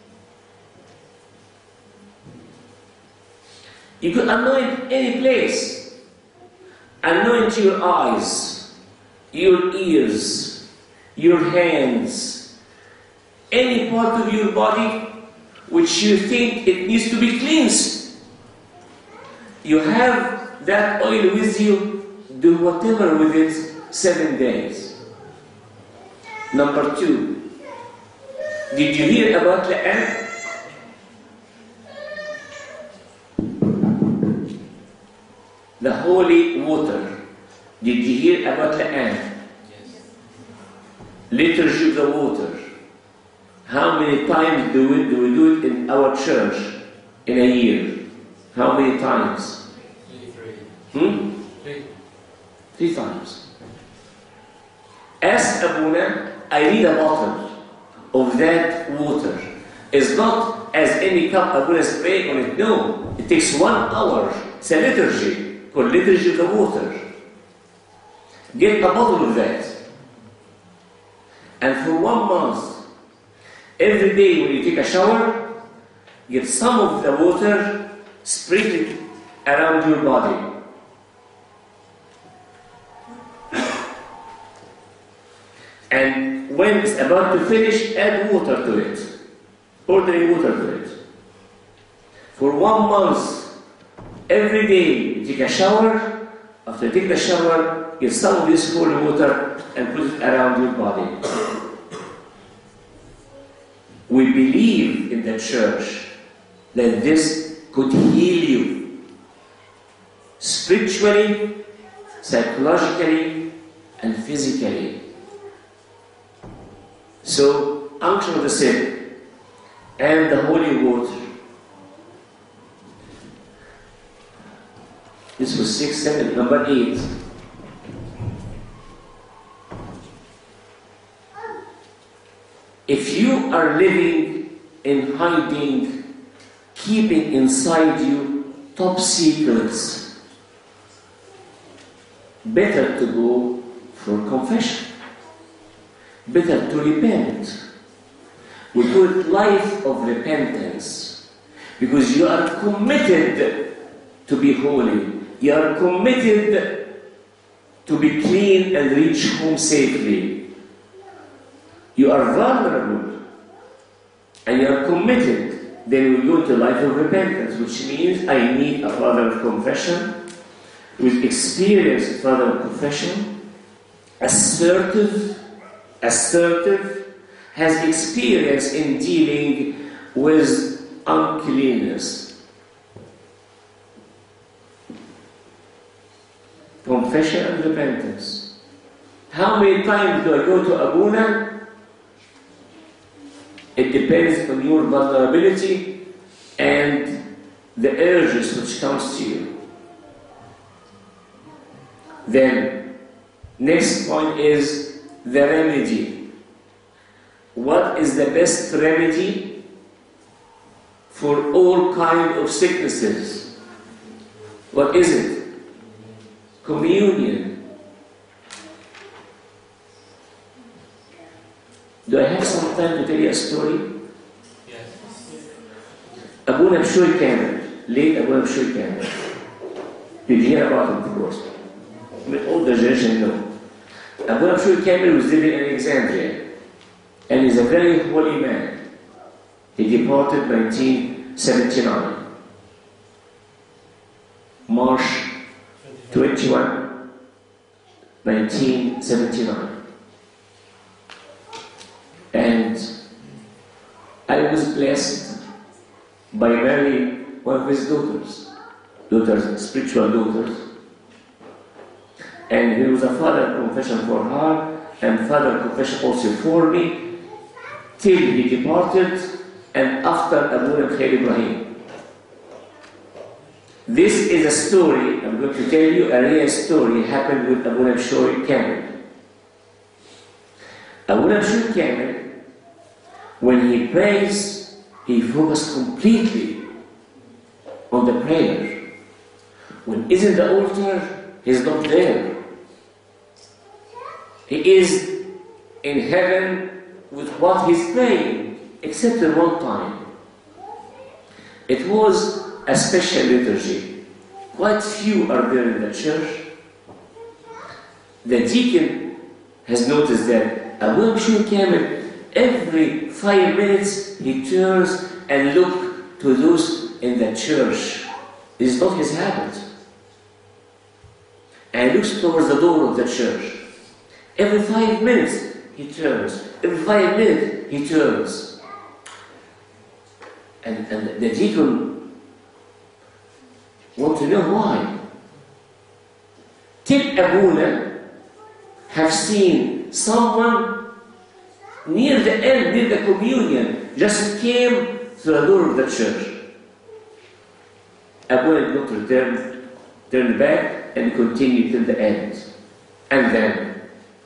You could anoint any place. Anoint your eyes, your ears, your hands, any part of your body which you think it needs to be cleansed. You have that oil with you, do whatever with it seven days. Number two, did you hear about La'an? The holy water. Did you hear about La'an? Yes. Liturgy of the water. How many times do we, do we do it in our church in a year? How many times? Three. Hmm? Three. Three times. Ask Abuna, I need a bottle of that water. It's not as any cup Abuna spray on it. No. It takes one hour. It's a liturgy. Called liturgy of the water. Get a bottle of that. And for one month, every day when you take a shower, get some of the water sprinkled around your body. And when it's about to finish, add water to it. Ordinary water to it. For one month, every day you take a shower. After you take the shower, get some of this holy water and put it around your body. We believe in the church that this could heal you spiritually, psychologically, and physically. So, unction of the sick and the holy water. This was six, seven, number eight. If you are living in hiding, keeping inside you top secrets, better to go for confession. Better to repent. We call it life of repentance. Because you are committed to be holy. You are committed to be clean and reach home safely. You are vulnerable and you are committed. Then we go to life of repentance, which means I need a father of confession with experience, father of confession, assertive, assertive, has experience in dealing with uncleanness. Confession and repentance. How many times do I go to Abuna? It depends on your vulnerability and the urges which comes to you. Then, next point is the remedy. What is the best remedy for all kinds of sicknesses? What is it? Communion. Do I have some time to tell you a story? Yes. Abuna Bishoy Kamel, late Abuna Bishoy Kamel. Did you hear about him, of course? All the generation know. Abuna Bishoy Kamel was living in Alexandria, and he's a very holy man. He departed nineteen seventy-nine. March twenty-first, nineteen seventy-nine. And I was blessed by marrying one of his daughters, daughters, spiritual daughters. And he was a father confession for her, and father confession also for me, till he departed, and after Abuna Khair Ibrahim. This is a story, I'm going to tell you a real story happened with Abuna Bishoy Kamel. Abuna Bishoy Kamel, when he prays, he focuses completely on the prayer. When he's in the altar, he's not there. He is in heaven with what he's praying, except at one time. It was a special liturgy. Quite few are there in the church. The deacon has noticed that Abuna Bishoy Kamel, every five minutes he turns and looks to those in the church. It's not his habit. And looks towards the door of the church. Every five minutes he turns. Every five minutes he turns. And, and the deacon want to know why. Till Abuna have seen someone near the end, near the communion, just came to the door of the church. Abuna did not return, turn back and continue till the end. And then,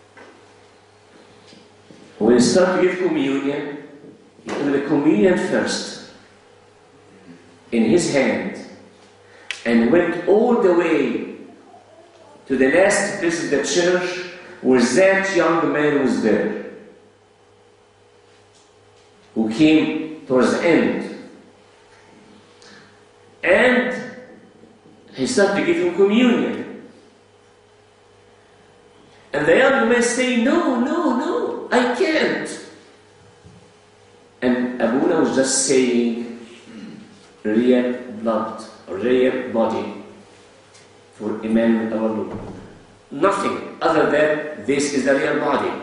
when he started to give communion, he took the communion first in his hand and went all the way to the last place of the church where that young man was there, who came towards the end. And he started to give him communion. And the young man saying, no, no, no, I can't. And Abuna was just saying, real blood, real body for Emmanuel our Lord. Nothing other than this is the real body.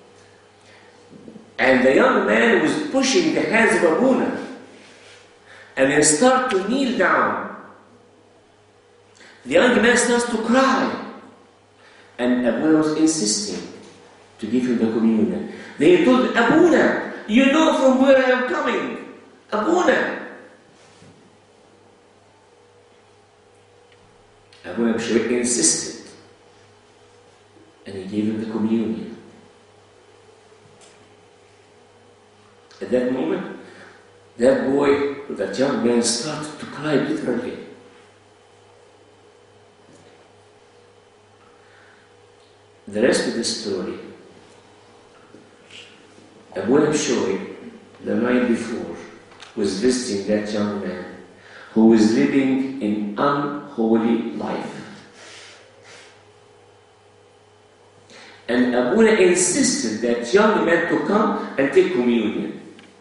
And the young man was pushing the hands of Abuna. And he started to kneel down. The young man starts to cry. And Abuna was insisting to give him the communion. They told Abuna, you know from where I am coming. Abuna. Abuna Bishoy insisted. And he gave him the communion. At that moment, that boy, that young man started to cry literally. The rest of the story, Abuna Bishoy, the night before, was visiting that young man who was living an unholy life. And Abuna insisted that young man to come and take communion.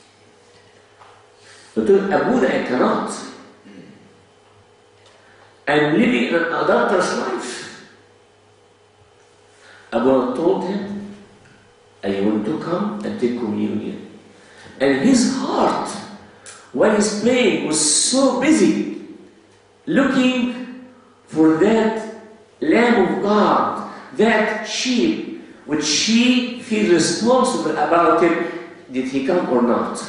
But Abuna, I cannot. I'm living an adulterous life. Abuna told him, I want to come and take communion. And his heart, while he's praying, was so busy looking for that Lamb of God, that sheep, which she feels responsible about him. Did he come or not?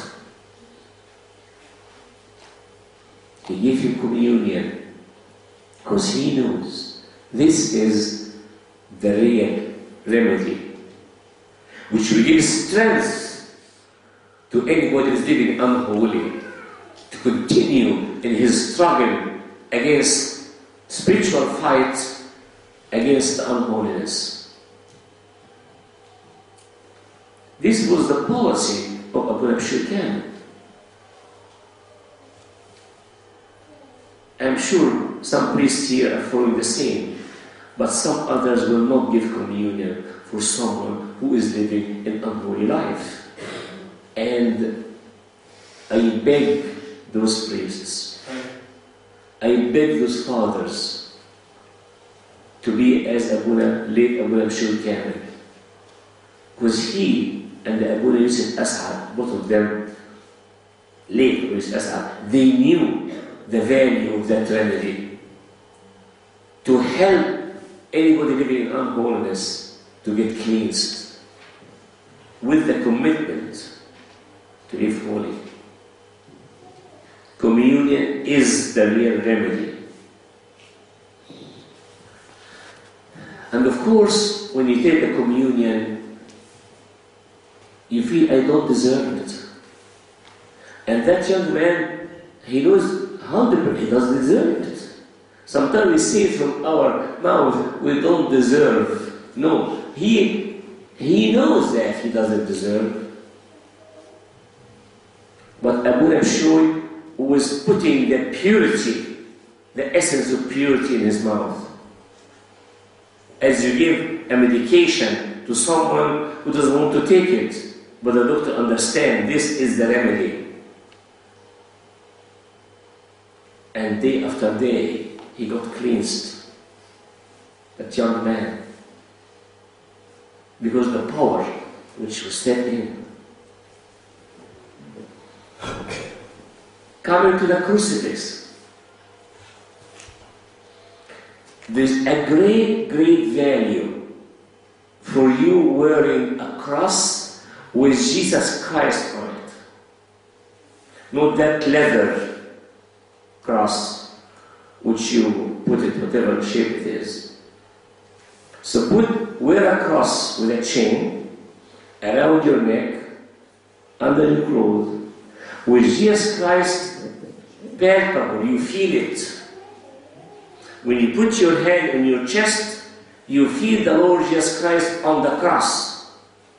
He gave him communion because he knows this is the real remedy, which will give strength to anybody who is living unholy to continue in his struggle against spiritual fight against unholiness. This was the policy of Abuna Bishoy Kamel. I'm sure some priests here are following the same, but some others will not give communion for someone who is living an unholy life. And I beg those priests, I beg those fathers to be as Abuna, late Abuna Bishoy Kamel, because he and the Abuna Yusuf As'ad, both of them, late Yusuf As'ad, they knew the value of that remedy to help anybody living in unholiness to get cleansed with the commitment to live holy. Communion is the real remedy course, when you take the communion, you feel, I don't deserve it. And that young man, he knows how the, he doesn't deserve it. Sometimes we say from our mouth, we don't deserve. No, he, he knows that he doesn't deserve. But Abu Nabshoy was putting the purity, the essence of purity in his mouth. As you give a medication to someone who doesn't want to take it, but the doctor understands this is the remedy. And day after day, he got cleansed. That young man. Because the power which was stepped in. Coming to the crucifix. There's a great, great value for you wearing a cross with Jesus Christ on it. Not that leather cross which you put it whatever shape it is. So put, wear a cross with a chain around your neck, under your clothes, with Jesus Christ palpable, you feel it. When you put your hand on your chest, you feel the Lord Jesus Christ on the cross.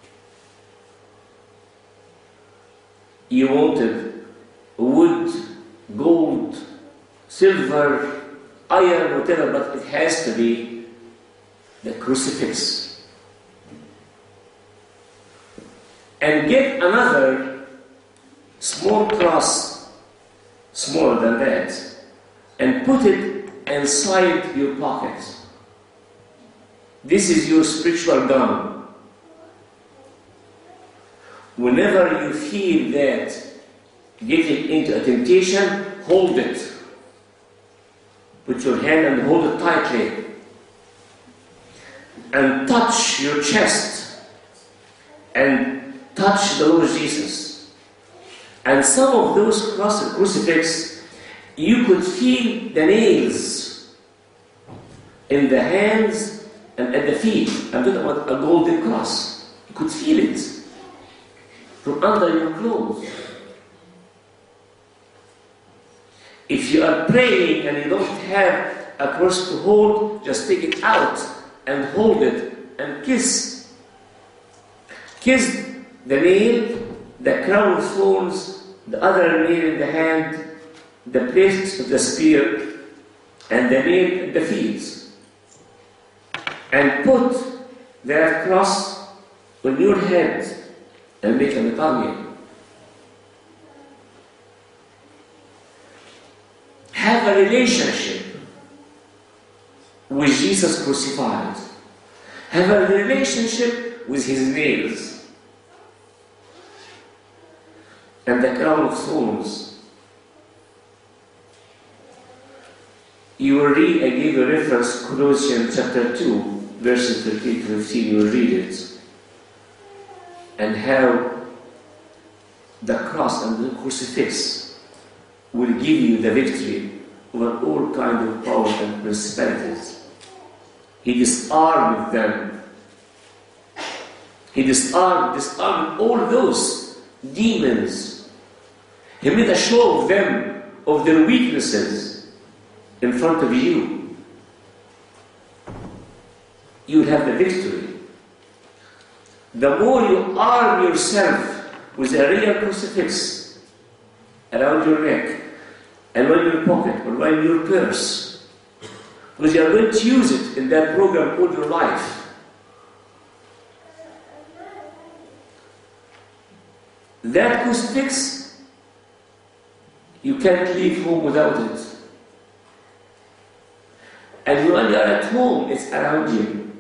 You wanted wood, gold, silver, iron, whatever, but it has to be the crucifix. And get another small cross, smaller than that, and put it inside your pocket. This is your spiritual gun. Whenever you feel that getting into a temptation, hold it. Put your hand and hold it tightly. And touch your chest. And touch the Lord Jesus. And some of those cross crucifix, you could feel the nails in the hands and at the feet. I'm talking about a golden cross. You could feel it from under your clothes. If you are praying and you don't have a cross to hold, just take it out and hold it and kiss. Kiss the nail, the crown of thorns, the other nail in the hand, the place of the spear, and the nail at the feet. And put that cross on your head and make a medallion. Have a relationship with Jesus crucified. Have a relationship with his nails and the crown of thorns. You will read, I gave a reference, Colossians chapter two, verses thirteen to fifteen, you will read it. And how the cross and the crucifix will give you the victory over all kinds of powers and principalities. He disarmed them. He disarmed, disarmed all those demons. He made a show of them, of their weaknesses in front of you. You will have the victory. The more you arm yourself with a real crucifix around your neck, and one in your pocket, or one in your purse, because you are going to use it in that program all your life. That crucifix, you can't leave home without it. And when you are at home, it's around you.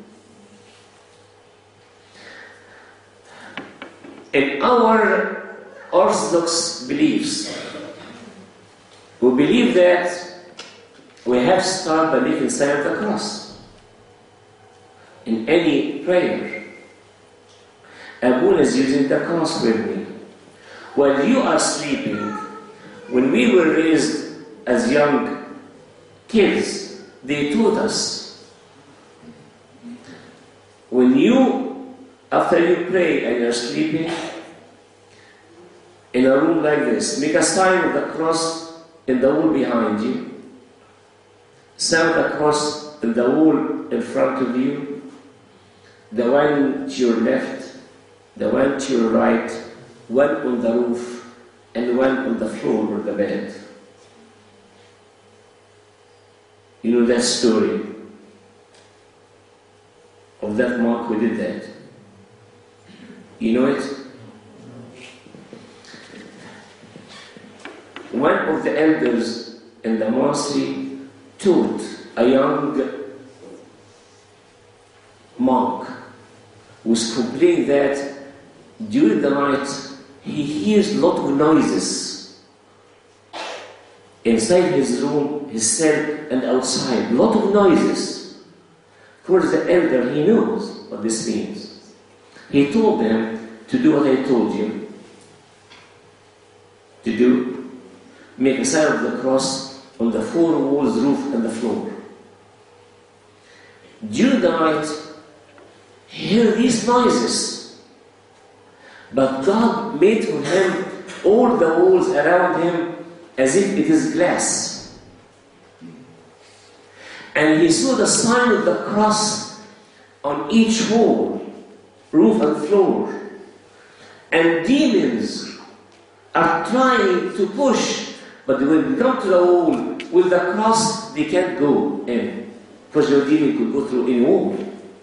In our Orthodox beliefs, we believe that we have to start by making sign of the cross in any prayer. Abun is using the cross with me. While you are sleeping, when we were raised as young kids, they taught us when you, after you pray and you're sleeping, in a room like this, make a sign of the cross in the wall behind you, sign the cross in the wall in front of you, the one to your left, the one to your right, one on the roof, and one on the floor or the bed. You know that story of that monk who did that? You know it? One of the elders in the monastery taught a young monk who was complaining that during the night he hears a lot of noises inside his room, his cell, and outside. A lot of noises. Of course, the elder, he knows what this means. He told them to do what I told you to do. Make a sign of the cross on the four walls, roof, and the floor. During the night, he heard these noises. But God made for him all the walls around him as if it is glass. And he saw the sign of the cross on each wall, roof and floor. And demons are trying to push, but when they come to the wall with the cross, they can't go in. Because your demon could go through any wall.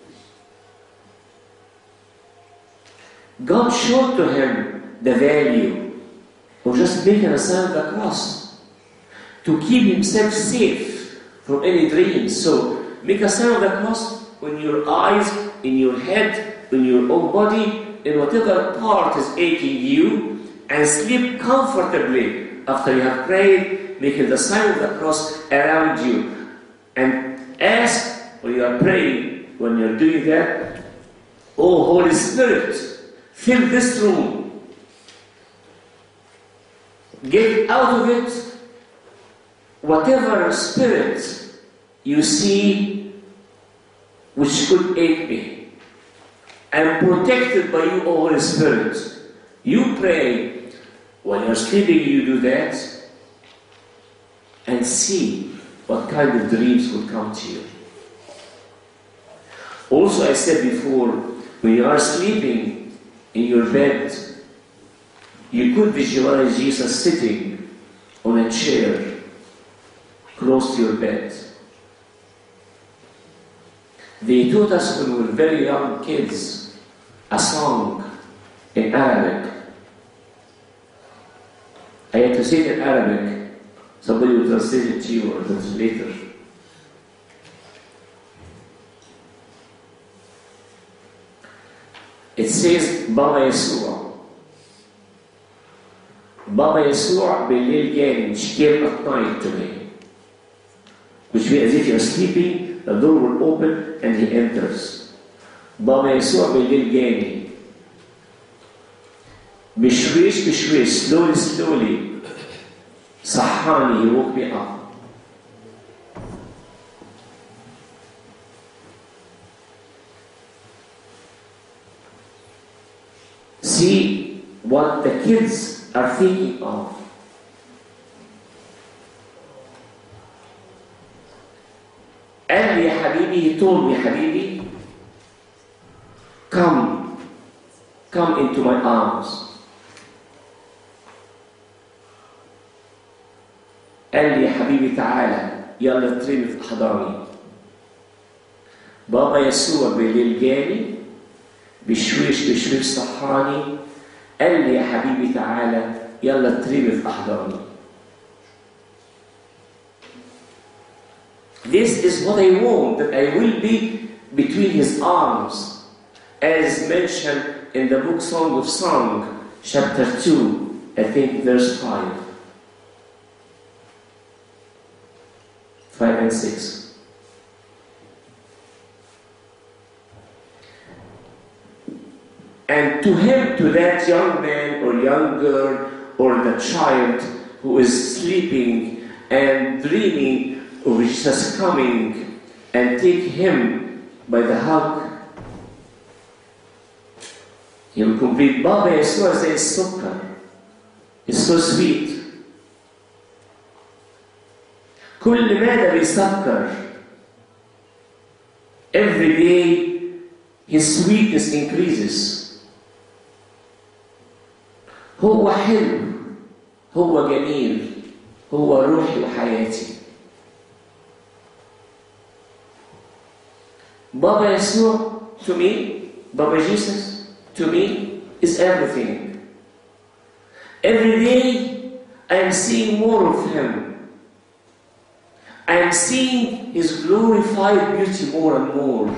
God showed to him the value of just making a sign of the cross to keep himself safe from any dreams. So make a sign of the cross on your eyes, in your head, in your own body, in whatever part is aching you, and sleep comfortably after you have prayed, making the sign of the cross around you. And ask when you are praying, when you are doing that, oh Holy Spirit, fill this room. Get out of it whatever spirit you see which could ache me. I am protected by you, O Holy Spirit. You pray. When you're sleeping, you do that. And see what kind of dreams will come to you. Also, I said before, when you are sleeping in your bed, you could visualize Jesus sitting on a chair close to your bed. They taught us when we were very young kids a song in Arabic. I had to say it in Arabic. Somebody will translate it to you or translator. It says, Baba Yeshua. Baba Yeshua بالليل جاني, she came at night to me. Which means as if you're sleeping, the door will open and he enters. Baba Yeshua بالليل جاني. بشويش بشويش, slowly slowly. صحاني, he woke me up. See what the kids are thinking of. And ya Habibi, he told me, Habibi, come, come into my arms. قال لي يا حبيبي تعالى يلا ترمي في أحضاني. بابا يسوع بالليل جاني بشويش بشويش صحاني قال لي يا حبيبي تعالى يلا ترمي في أحضاني. This is what I want, that I will be between his arms, as mentioned in the book Song of Song, chapter two, I think verse five. five and six. And to him, to that young man or young girl or the child who is sleeping and dreaming of Jesus coming and take him by the hug He will complete. Baba Yeshua says sukkar. It's so sweet. كل ماذا بيسكر. Every day his sweetness increases. هو حلو. هو جميل. هو روحي وحياتي. Baba Yeshua to me, Baba Jesus to me is everything. Every day I am seeing more of him. I am seeing his glorified beauty more and more.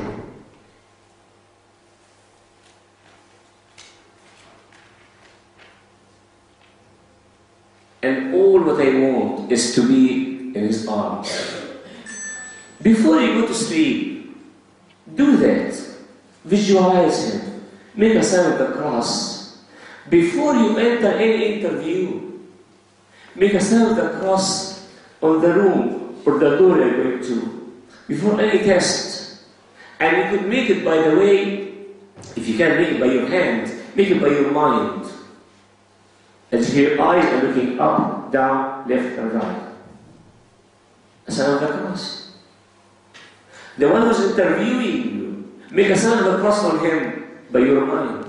And all what I want is to be in his arms. Before you go to sleep, do that. Visualize him. Make a sign of the cross. Before you enter any interview, make a sign of the cross on the room or the door you're going to. Before any test. And you could make it, by the way, if you can't make it by your hand, make it by your mind. As your eyes are looking up, down, left and right. A sign of the cross. The one who's interviewing you, make a sign of the cross on him by your mind.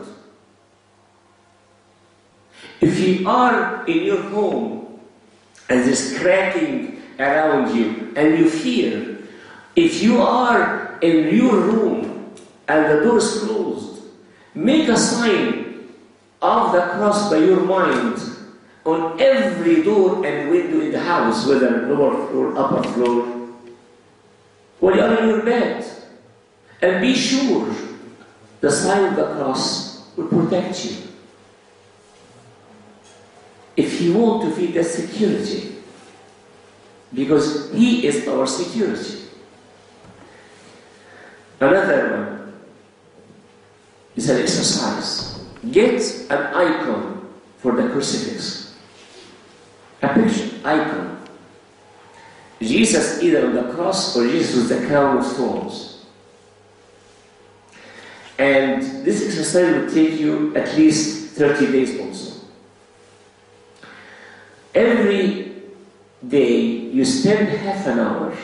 If you are in your home and there's cracking around you and you fear, if you are in your room and the door is closed, make a sign of the cross by your mind on every door and window in the house, whether lower floor, upper floor, while you are in your bed. And be sure the sign of the cross will protect you. If you want to feel that security, because he is our security. Another one is an exercise. Get an icon for the crucifix. A picture, icon. Jesus either on the cross or Jesus with the crown of thorns. And this exercise will take you at least thirty days also. Every day you spend half an hour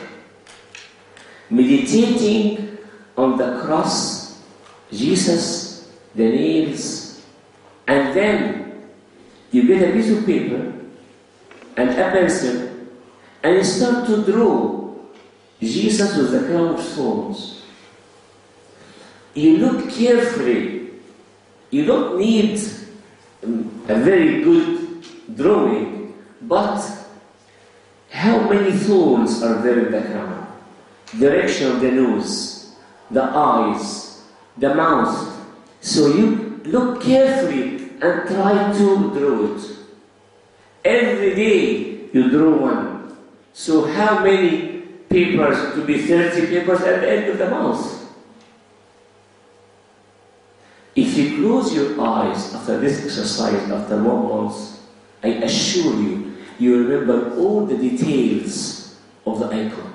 meditating on the cross, Jesus, the nails, and then you get a piece of paper and a pencil and you start to draw Jesus with the crown of thorns. You look carefully. You don't need a very good drawing, but how many thorns are there in the crown? Direction of the nose, the eyes, the mouth. So you look carefully and try to draw it. Every day you draw one. So how many papers? To be thirty papers at the end of the mouth. If you close your eyes after this exercise, after one month, I assure you, you remember all the details of the icon.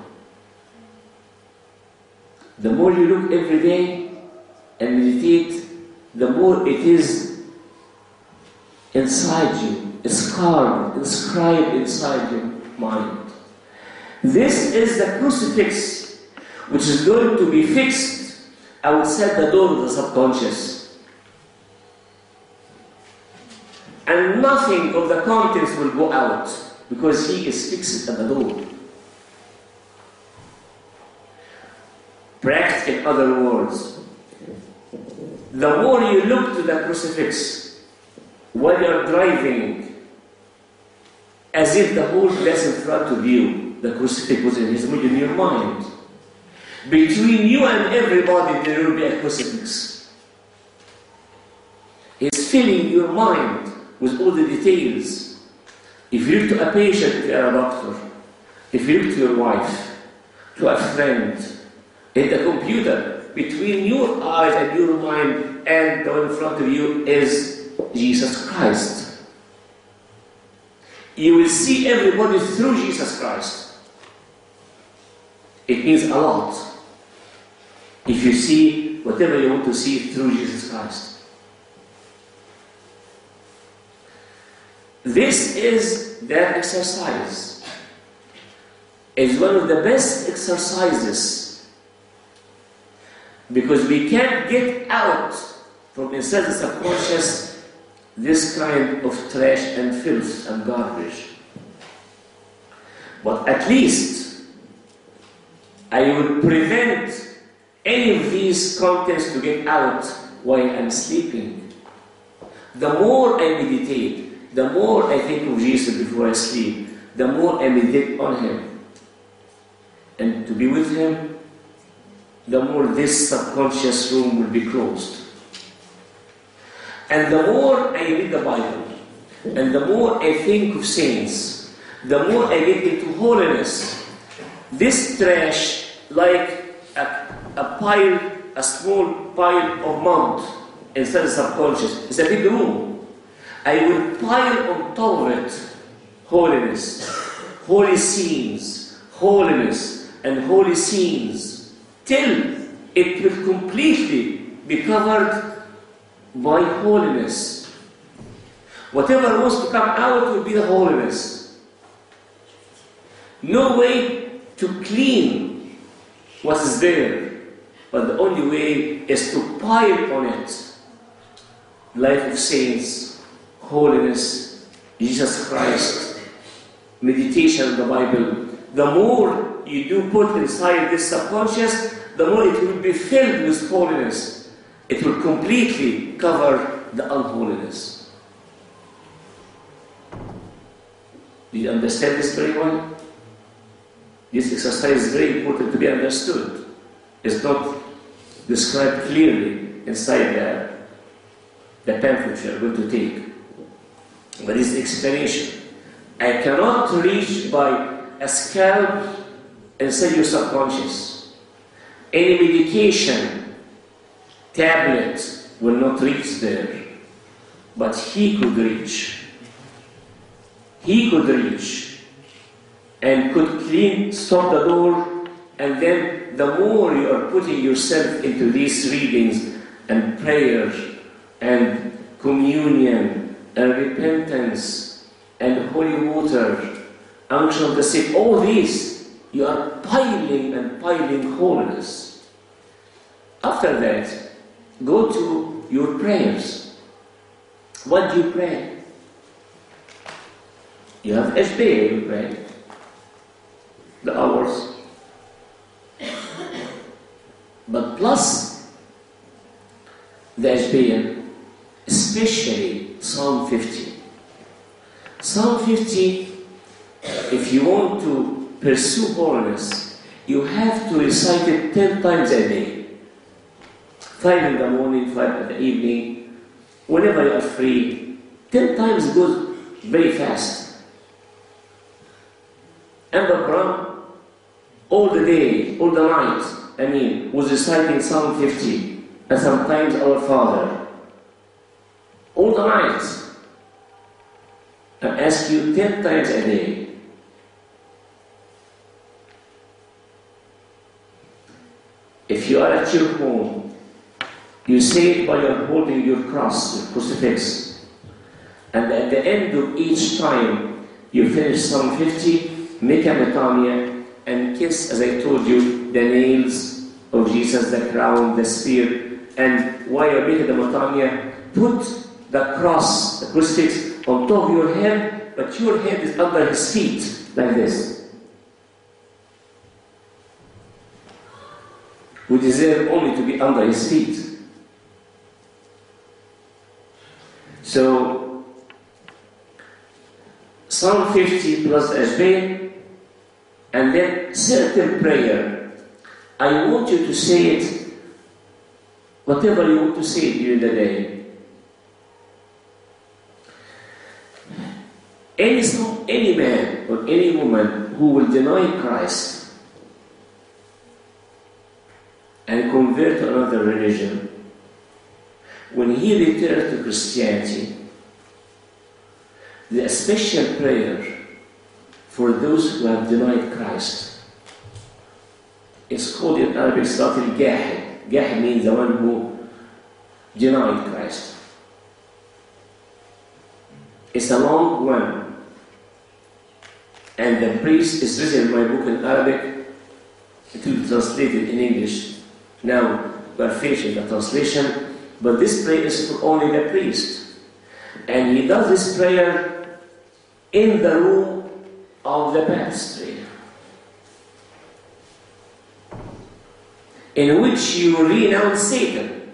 The more you look every day and meditate, the more it is inside you, scarred, inscribed inside your mind. This is the crucifix, which is going to be fixed outside the door of the subconscious. And nothing of the contents will go out, because he is fixed at the door. Practice, in other words, the more you look to the crucifix while you are driving, as if the whole place in front of you, the crucifix was in his in your mind. Between you and everybody there will be a crucifix. It's filling your mind with all the details. If you look to a patient, if you are a doctor, if you look to your wife, to a friend, in the computer, between your eyes and your mind and the one in front of you is Jesus Christ. You will see everybody through Jesus Christ. It means a lot if you see whatever you want to see through Jesus Christ. This is that exercise. It's one of the best exercises because we can't get out from inside the subconscious this kind of trash and filth and garbage. But at least I would prevent any of these contents to get out while I'm sleeping. The more I meditate, the more I think of Jesus before I sleep, the more I meditate on Him. And to be with Him, the more this subconscious room will be closed. And the more I read the Bible, and the more I think of saints, the more I get into holiness. This trash, like a, a pile, a small pile of mud inside the subconscious, it's a big room. I will pile on top of it holiness, holy scenes, holiness, and holy scenes, till it will completely be covered by holiness. Whatever wants to come out will be the holiness. No way to clean what is there, but the only way is to pile on it life of saints, holiness, Jesus Christ, meditation of the Bible. The more you do put inside this subconscious, the more it will be filled with holiness. It will completely cover the unholiness. Do you understand this very well? This exercise is very important to be understood. It's not described clearly inside the, the pamphlet we are going to take. But it's the explanation. I cannot reach by a scalp inside your subconscious. Any medication, tablet will not reach there. But He could reach. He could reach and could clean, stop the door, and then the more you are putting yourself into these readings and prayer and communion and repentance and holy water, unction of the sick, all these, you are piling and piling holiness. After that, go to your prayers. What do you pray? You have H B A, you pray. The hours. But plus the H B A, especially Psalm fifty. Psalm fifty, if you want to pursue holiness, you have to recite it ten times a day. Five in the morning, five in the evening, whenever you are free. Ten times goes very fast. And the Quran, all the day, all the night, I mean, was reciting Psalm fifty, and sometimes Our Father. All the night. I ask you ten times a day. If you are at your home, you say it while you are holding your cross, your crucifix. And at the end of each time you finish Psalm fifty, make a metania and kiss, as I told you, the nails of Jesus, the crown, the spear. And while you're making the metania, put the cross, the crucifix, on top of your head, but your head is under His feet, like this. We deserve only to be under His feet. So, Psalm fifty plus H B A, and then certain prayer. I want you to say it, whatever you want to say during the day. Any, any man or any woman who will deny Christ and convert to another religion, when he returns to Christianity, the special prayer for those who have denied Christ is called in Arabic Salat al-Gahid. Gahid means the one who denied Christ. It's a long one. And the priest is written in my book in Arabic. It will be translated in English. Now we are finishing the translation. But this prayer is for only the priest. And he does this prayer in the room of the baptistry, in which you renounce Satan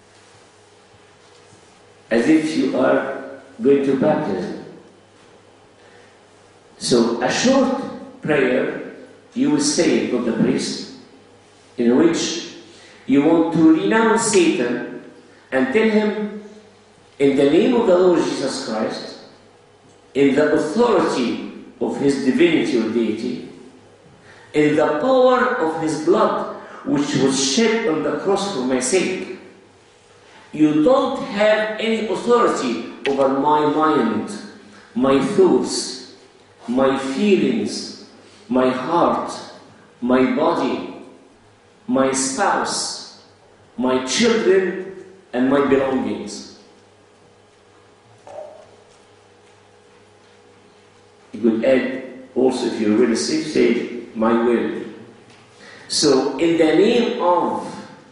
as if you are going to baptism. So a short prayer you will say to the priest, in which you want to renounce Satan and tell him, in the name of the Lord Jesus Christ, in the authority of his divinity or deity, in the power of his blood which was shed on the cross for my sake, you don't have any authority over my mind, my thoughts, my feelings, my heart, my body, my spouse, my children, and my belongings. You could add also, if you're really sick, say, my will. So, in the name of,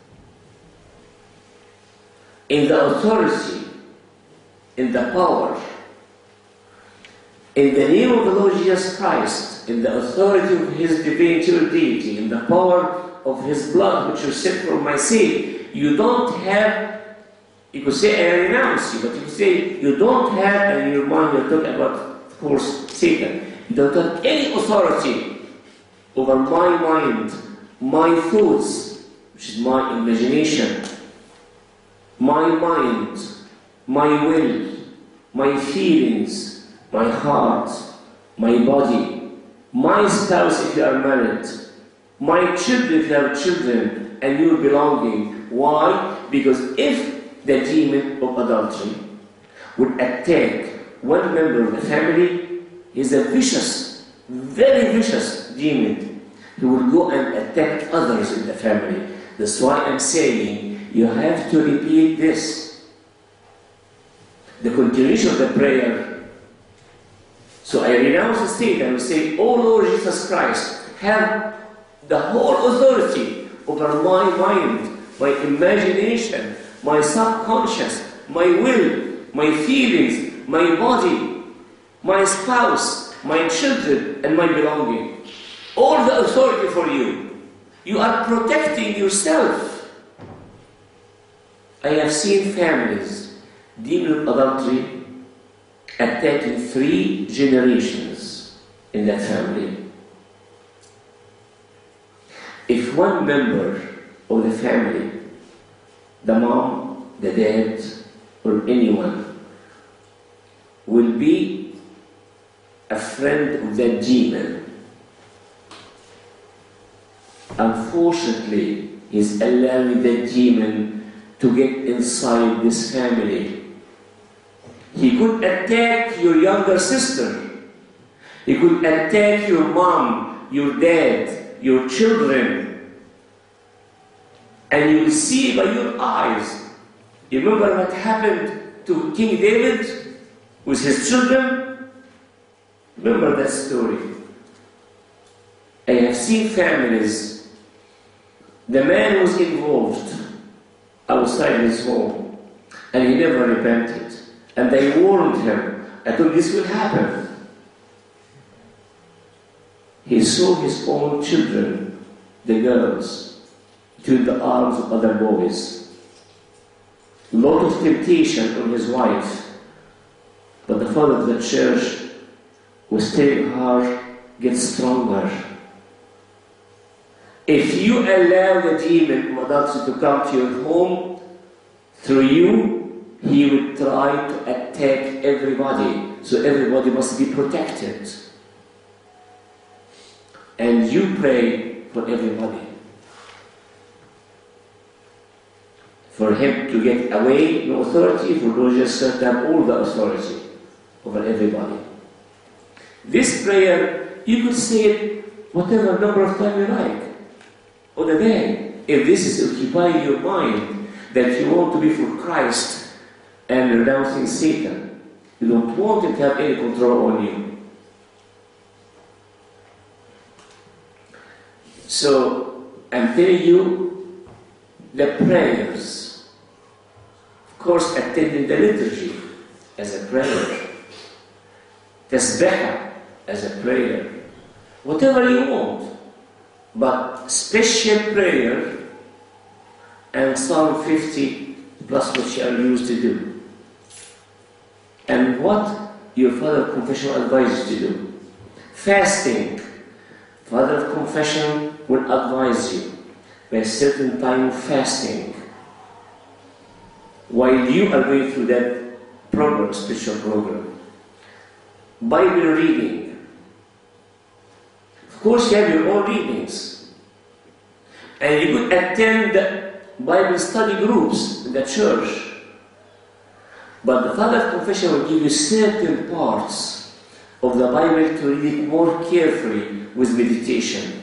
in the authority, in the power, in the name of the Lord Jesus Christ, in the authority of his divinity or deity, in the power of his blood which was shed for my sake, you don't have, you could say, I renounce you, but you could say, you don't have in your mind, you're talking about, of course, Satan. You don't have any authority over my mind, my thoughts, which is my imagination, my mind, my will, my feelings, my heart, my body, my spouse if you are married, my children if you have children, and your belonging. Why? Because if the demon of adultery would attack one member of the family, he's a vicious, very vicious demon. He will go and attack others in the family. That's why I'm saying you have to repeat this. The continuation of the prayer. So I renounce the state and I say, oh Lord Jesus Christ, have the whole authority over my mind, my imagination, my subconscious, my will, my feelings, my body, my spouse, my children, and my belonging. All the authority for you. You are protecting yourself. I have seen families dealing with adultery attacking three generations in that family. If one member of the family, the mom, the dad, or anyone, will be a friend of that demon, unfortunately, he's allowing the demon to get inside this family. He could attack your younger sister. He could attack your mom, your dad, your children. And you will see by your eyes. You remember what happened to King David with his children? Remember that story. I have seen families, the man was involved outside his home, and he never repented. And they warned him, I thought this will happen. He saw his own children, the girls, between the arms of other boys. A lot of temptation on his wife, but the father of the church was telling her, get stronger. If you allow the demon of adultery to come to your home through you, he will try to attack everybody. So everybody must be protected. And you pray for everybody. For him to get away, no authority, for those just to have all the authority over everybody. This prayer, you could say it whatever number of times you like on the day. If this is occupying your mind, that you want to be for Christ and renouncing Satan, You don't want it to have any control on you. So, I'm telling you, the prayers, of course, attending the liturgy as a prayer, tasbih as a prayer, whatever you want, but special prayer and Psalm fifty plus what you are used to do. And what your Father of Confession advises you to do. Fasting. Father of Confession will advise you by a certain time of fasting while you are going through that program, spiritual program. Bible reading. Of course, you have your own readings. And you could attend Bible study groups in the church. But the Father of Confession will give you certain parts of the Bible to read it more carefully with meditation.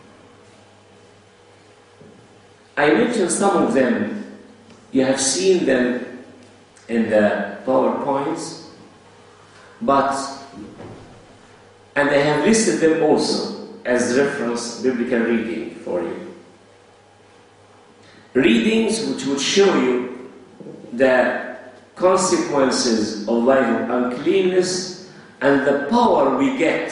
I mentioned some of them. You have seen them in the PowerPoints, but, and I have listed them also as reference biblical reading for you. Readings which would show you the consequences of life of uncleanness and the power we get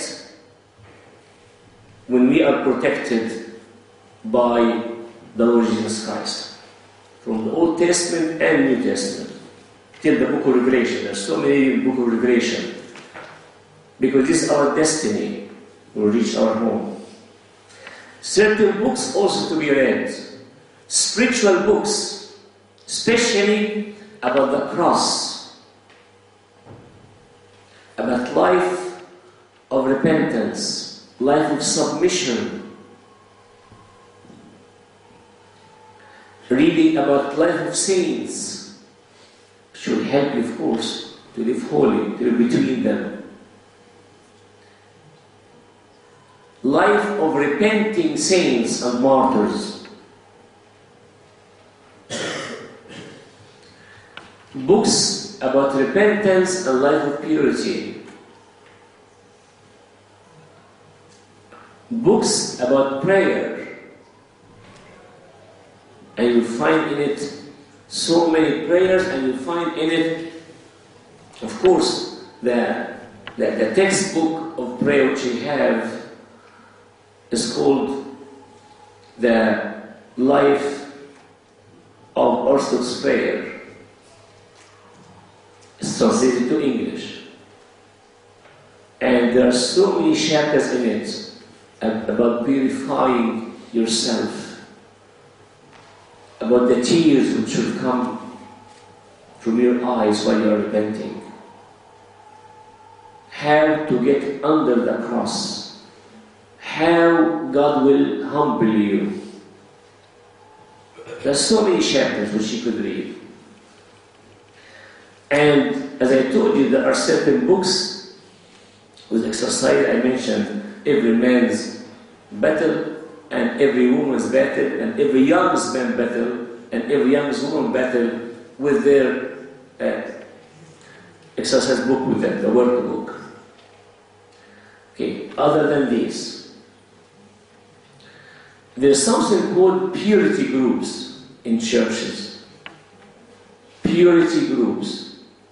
when we are protected by the Lord Jesus Christ. From the Old Testament and New Testament till the book of Revelation. There's so many in the book of Revelation. Because this is our destiny. We'll reach our home. Certain books also to be read. Spiritual books, especially about the cross, about life of repentance, life of submission, reading about life of saints should help you, of course, to live holy, to live between them. Life of repenting saints and martyrs. Books about repentance and life of purity. Books about prayer. And you find in it so many prayers, and you find in it, of course, the, the, the textbook of prayer which you have is called The Life of Orthodox Prayer. It's translated to English. And there are so many chapters in it about purifying yourself, about the tears which should come from your eyes while you are repenting, how to get under the cross, how God will humble you. There are so many chapters which you could read. And as I told you, there are certain books with exercise. I mentioned every man's battle and every woman's battle and every young man battle and every young woman battle with their uh, exercise book with them, the workbook. Okay, other than this, there's something called purity groups in churches. Purity groups.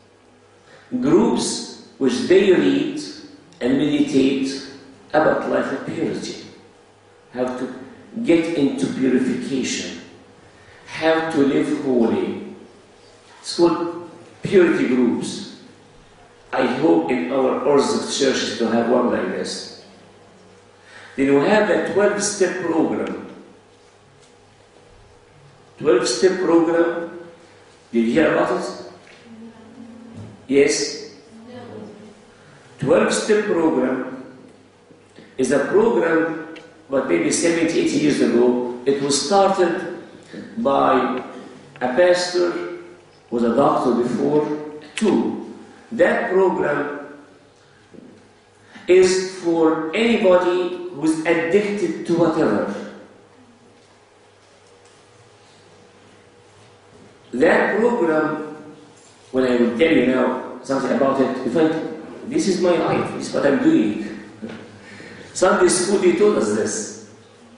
Groups which they read and meditate about life of purity. How to get into purification. How to live holy. It's called purity groups. I hope in our Orthodox churches to have one like this. Then we have a twelve-step program. twelve-step program. Did you hear about it? Yes? twelve-step program is a program, but maybe seventy, eighty years ago, it was started by a pastor who was a doctor before, too. That program is for anybody who is addicted to whatever. That program, when I will tell you now, something about it, you find, this is my life, this is what I'm doing. Sunday school, they told us this.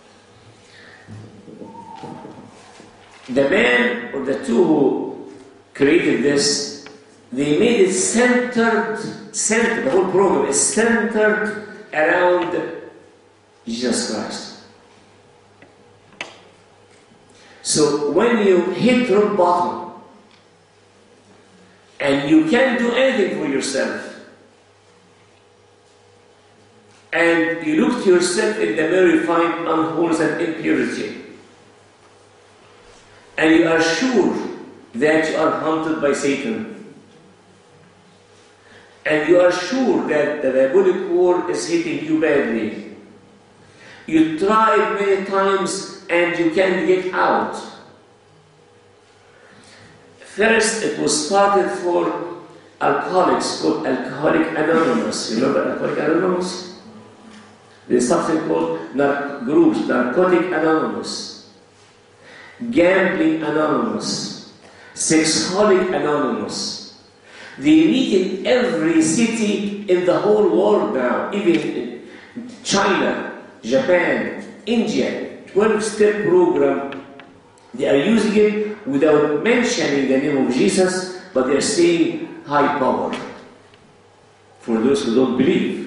The man or the two who created this, they made it centered, centered, the whole program is centered around Jesus Christ. So when you hit rock bottom and you can't do anything for yourself, and you look to yourself in the mirror, you find unwholeness and impurity, and you are sure that you are haunted by Satan, and you are sure that the diabolic war is hitting you badly. You tried many times and you can't get out. First, it was started for alcoholics called Alcoholic Anonymous. You know about Alcoholic Anonymous? There's something called nar- groups, Narcotic Anonymous, Gambling Anonymous, Sexaholic Anonymous. They meet in every city in the whole world now, even in China, Japan, India, twelve-step program. They are using it without mentioning the name of Jesus, but they are saying high power for those who don't believe.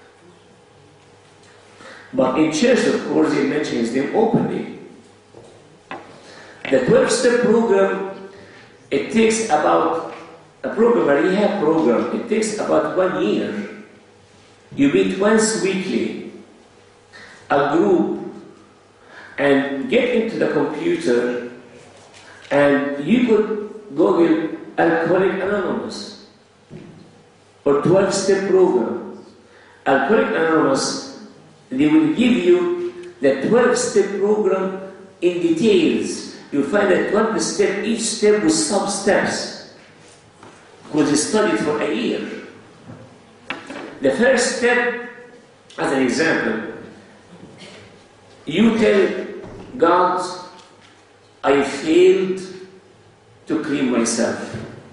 But in church, of course, they mention his name openly. The twelve-step program, it takes about, a program, a rehab program, it takes about one year. You meet once weekly, a group, and get into the computer, and you could Google Alcoholic Anonymous or twelve-step program. Alcoholic Anonymous, they will give you the twelve-step program in details. You'll find that twelve-step, each step with sub-steps, because it's studied for a year. The first step, as an example, you tell God, I failed to clean myself.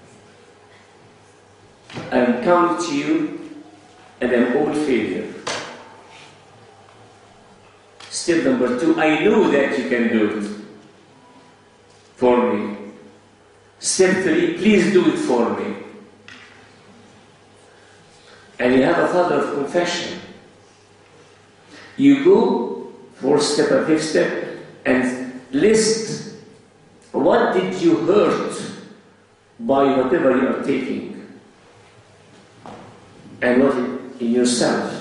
I am coming to you and I'm all failure. Step number two, I know that you can do it for me. Step three, please do it for me. And you have a father of confession. You go fourth step and fifth step and list what did you hurt by whatever you are taking, and what in yourself.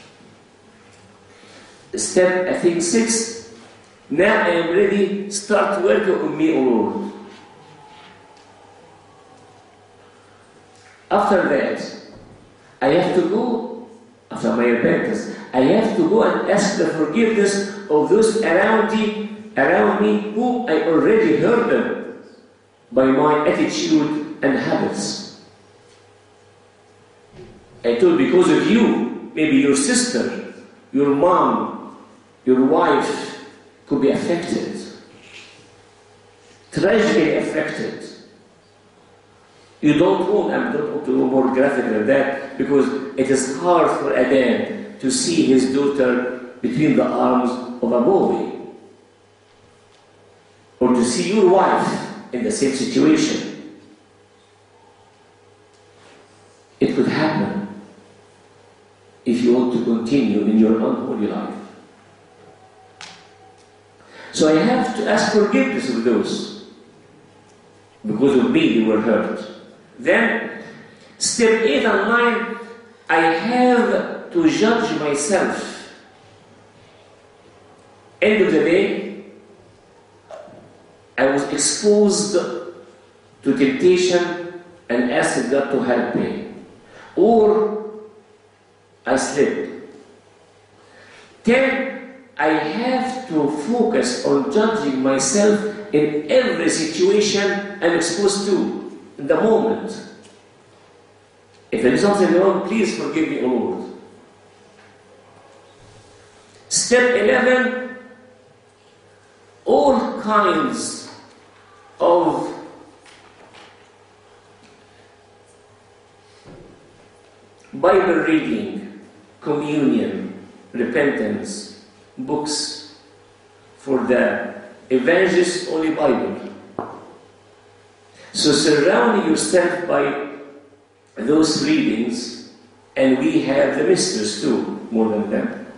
Step, I think, six. Now I am ready. Start working on me, O Lord. After that, I have to go, after my repentance, I have to go and ask the forgiveness of those around me, around me whom I already hurt them by my attitude and habits. I told, because of you, maybe your sister, your mom, your wife could be affected, tragically affected. You don't want, I don't want to go more graphic than that, because it is hard for a dad to see his daughter between the arms of a boy, or to see your wife in the same situation. It could happen if you want to continue in your unholy life. So I have to ask forgiveness of those. Because of me, they were hurt. Then, step eight and nine, I have to judge myself. End of the day, I was exposed to temptation and asked God to help me. Or I slipped. Ten, I have to focus on judging myself in every situation I'm exposed to, in the moment. If there is something wrong, please forgive me, O Lord. Step eleven, all kinds of Bible reading, communion, repentance, books. For the evangelists, only Bible. So surround yourself by those readings, and we have the ministers too, more than them.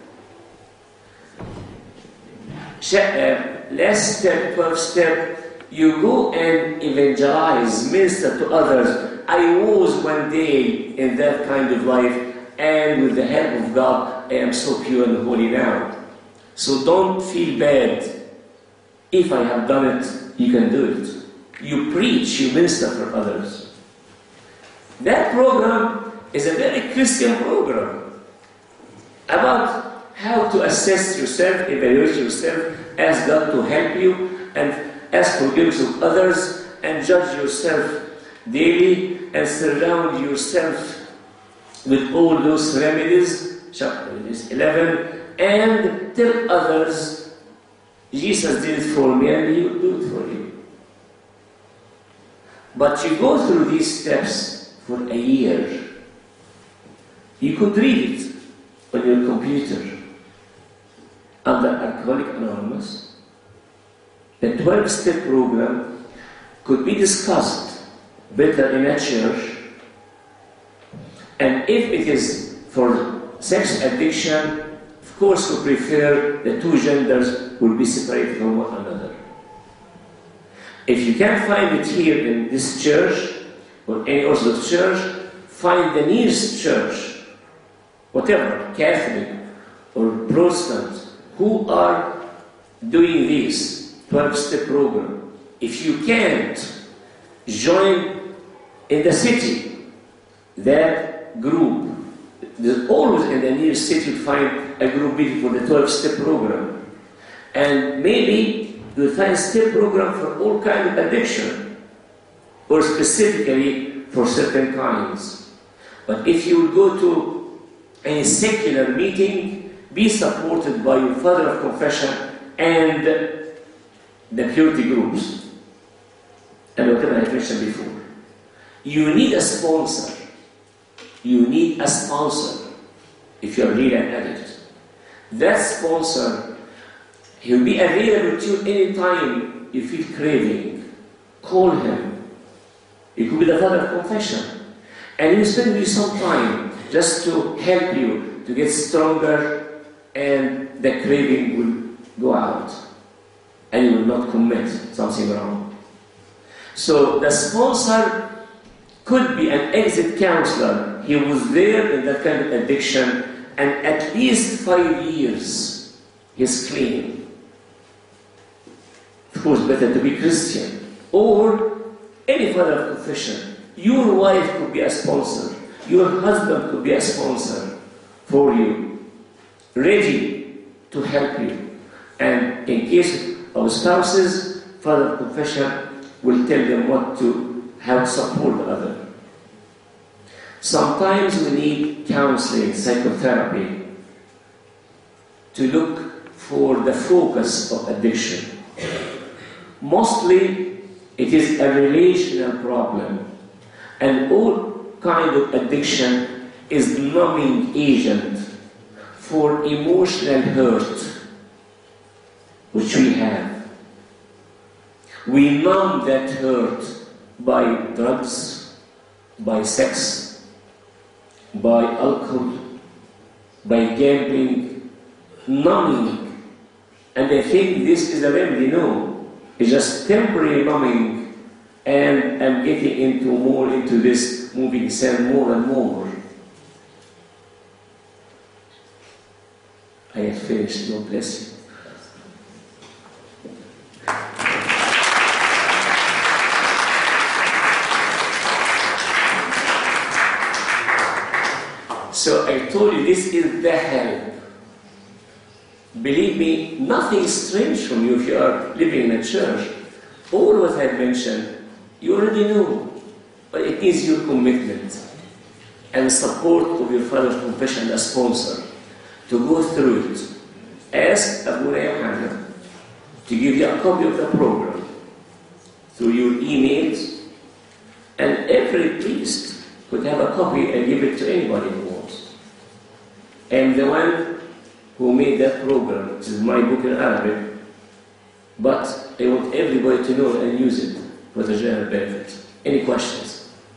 Last step, first step, you go and evangelize, minister to others. I was one day in that kind of life, and with the help of God, I am so pure and holy now. So don't feel bad. If I have done it, you can do it. You preach, you minister for others. That program is a very Christian program about how to assess yourself, evaluate yourself, ask God to help you, and ask forgiveness of others, and judge yourself daily, and surround yourself with all those remedies, chapter eleven, and tell others, Jesus did it for me, and He will do it for you. But you go through these steps for a year. You could read it on your computer under Alcoholics Anonymous. The twelve-step program could be discussed better in a church, and if it is for sex addiction, of course we prefer the two genders will be separated from one another. If you can't find it here in this church or any Orthodox church, find the nearest church, whatever, Catholic or Protestant, who are doing this twelve-step program. If you can't, join in the city that group. There's always in the nearest city you find a group meeting for the twelve-step program. And maybe you'll find a step program for all kinds of addiction, or specifically for certain kinds. But if you go to a secular meeting, be supported by your father of confession and the purity groups, and whatever I mentioned before. You need a sponsor. You need a sponsor if you are really an addict. That sponsor, he'll be available to you anytime you feel craving. Call him. It could be the father of confession. And he'll spend with you some time just to help you to get stronger, and the craving will go out. And you will not commit something wrong. So the sponsor could be an exit counselor. He was there in that kind of addiction, and at least five years he's clean. Of course, better to be Christian. Or any father of confession. Your wife could be a sponsor. Your husband could be a sponsor for you, ready to help you. And in case of spouses, father of confession will tell them what to, how to support the other. Sometimes we need counseling, psychotherapy, to look for the focus of addiction. Mostly, it is a relational problem, and all kind of addiction is numbing agent for emotional hurt, which we have. We numb that hurt by drugs, by sex, by alcohol, by gambling, numbing. And they think this is a remedy. No. It's just temporary numbing, and I'm getting into more into this moving sand more and more. I have finished. God bless you. So I told you this is the help. Believe me, nothing strange from you if you are living in a church. All what I mentioned, you already know. But it needs your commitment and support of your father's confession as sponsor to go through it. Ask Abu Yohana to give you a copy of the program through your emails, and every priest could have a copy and give it to anybody who wants. I am the one who made that program. This is my book in Arabic. But I want everybody to know and use it for the general benefit. Any questions?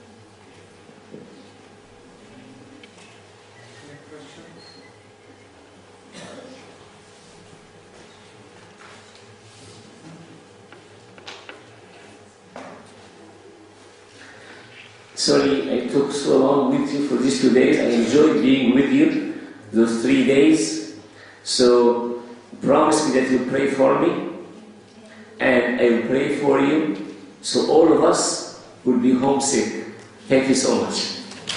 Sorry I took so long with you for these two days. I enjoyed being with you those three days. So promise me that you'll pray for me, and I will pray for you, so all of us will be homesick. Thank you so much.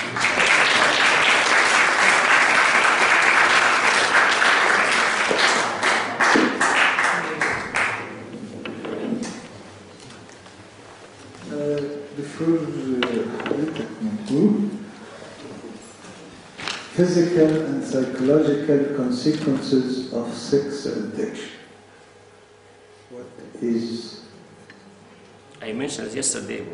Before حضرتك موجود physical and psychological consequences of sex addiction. What is? I mentioned it yesterday.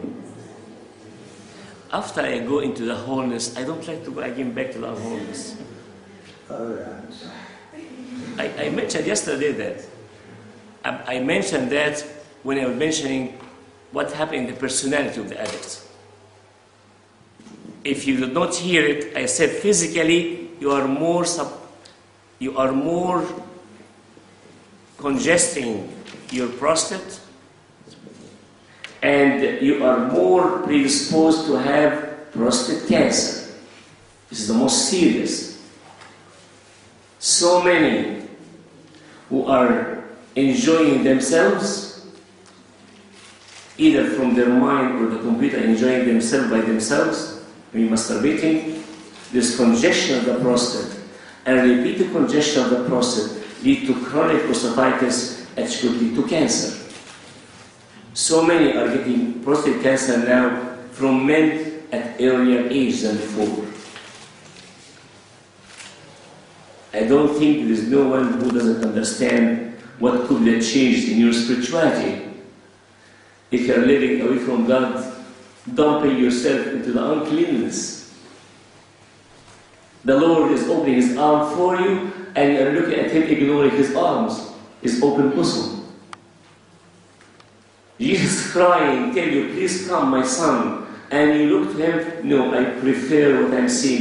After I go into the wholeness, I don't like to go again back to the wholeness. Oh, yeah. I, I mentioned yesterday that. I, I mentioned that when I was mentioning what happened in the personality of the addict. If you did not hear it, I said physically you are more sub, you are more congesting your prostate, and you are more predisposed to have prostate cancer. This is the most serious. So many who are enjoying themselves, either from their mind or the computer, enjoying themselves by themselves, when masturbating, this congestion of the prostate and repeated congestion of the prostate lead to chronic prostatitis, which could lead to cancer. So many are getting prostate cancer now from men at earlier age than before. I don't think there is no one who doesn't understand what could have changed in your spirituality. If you are living away from God, dumping yourself into the uncleanness. The Lord is opening His arm for you, and you are looking at Him ignoring His arms, His open bosom. Jesus crying, tell you, please come, my son. And you look to Him, no, I prefer what I'm seeing.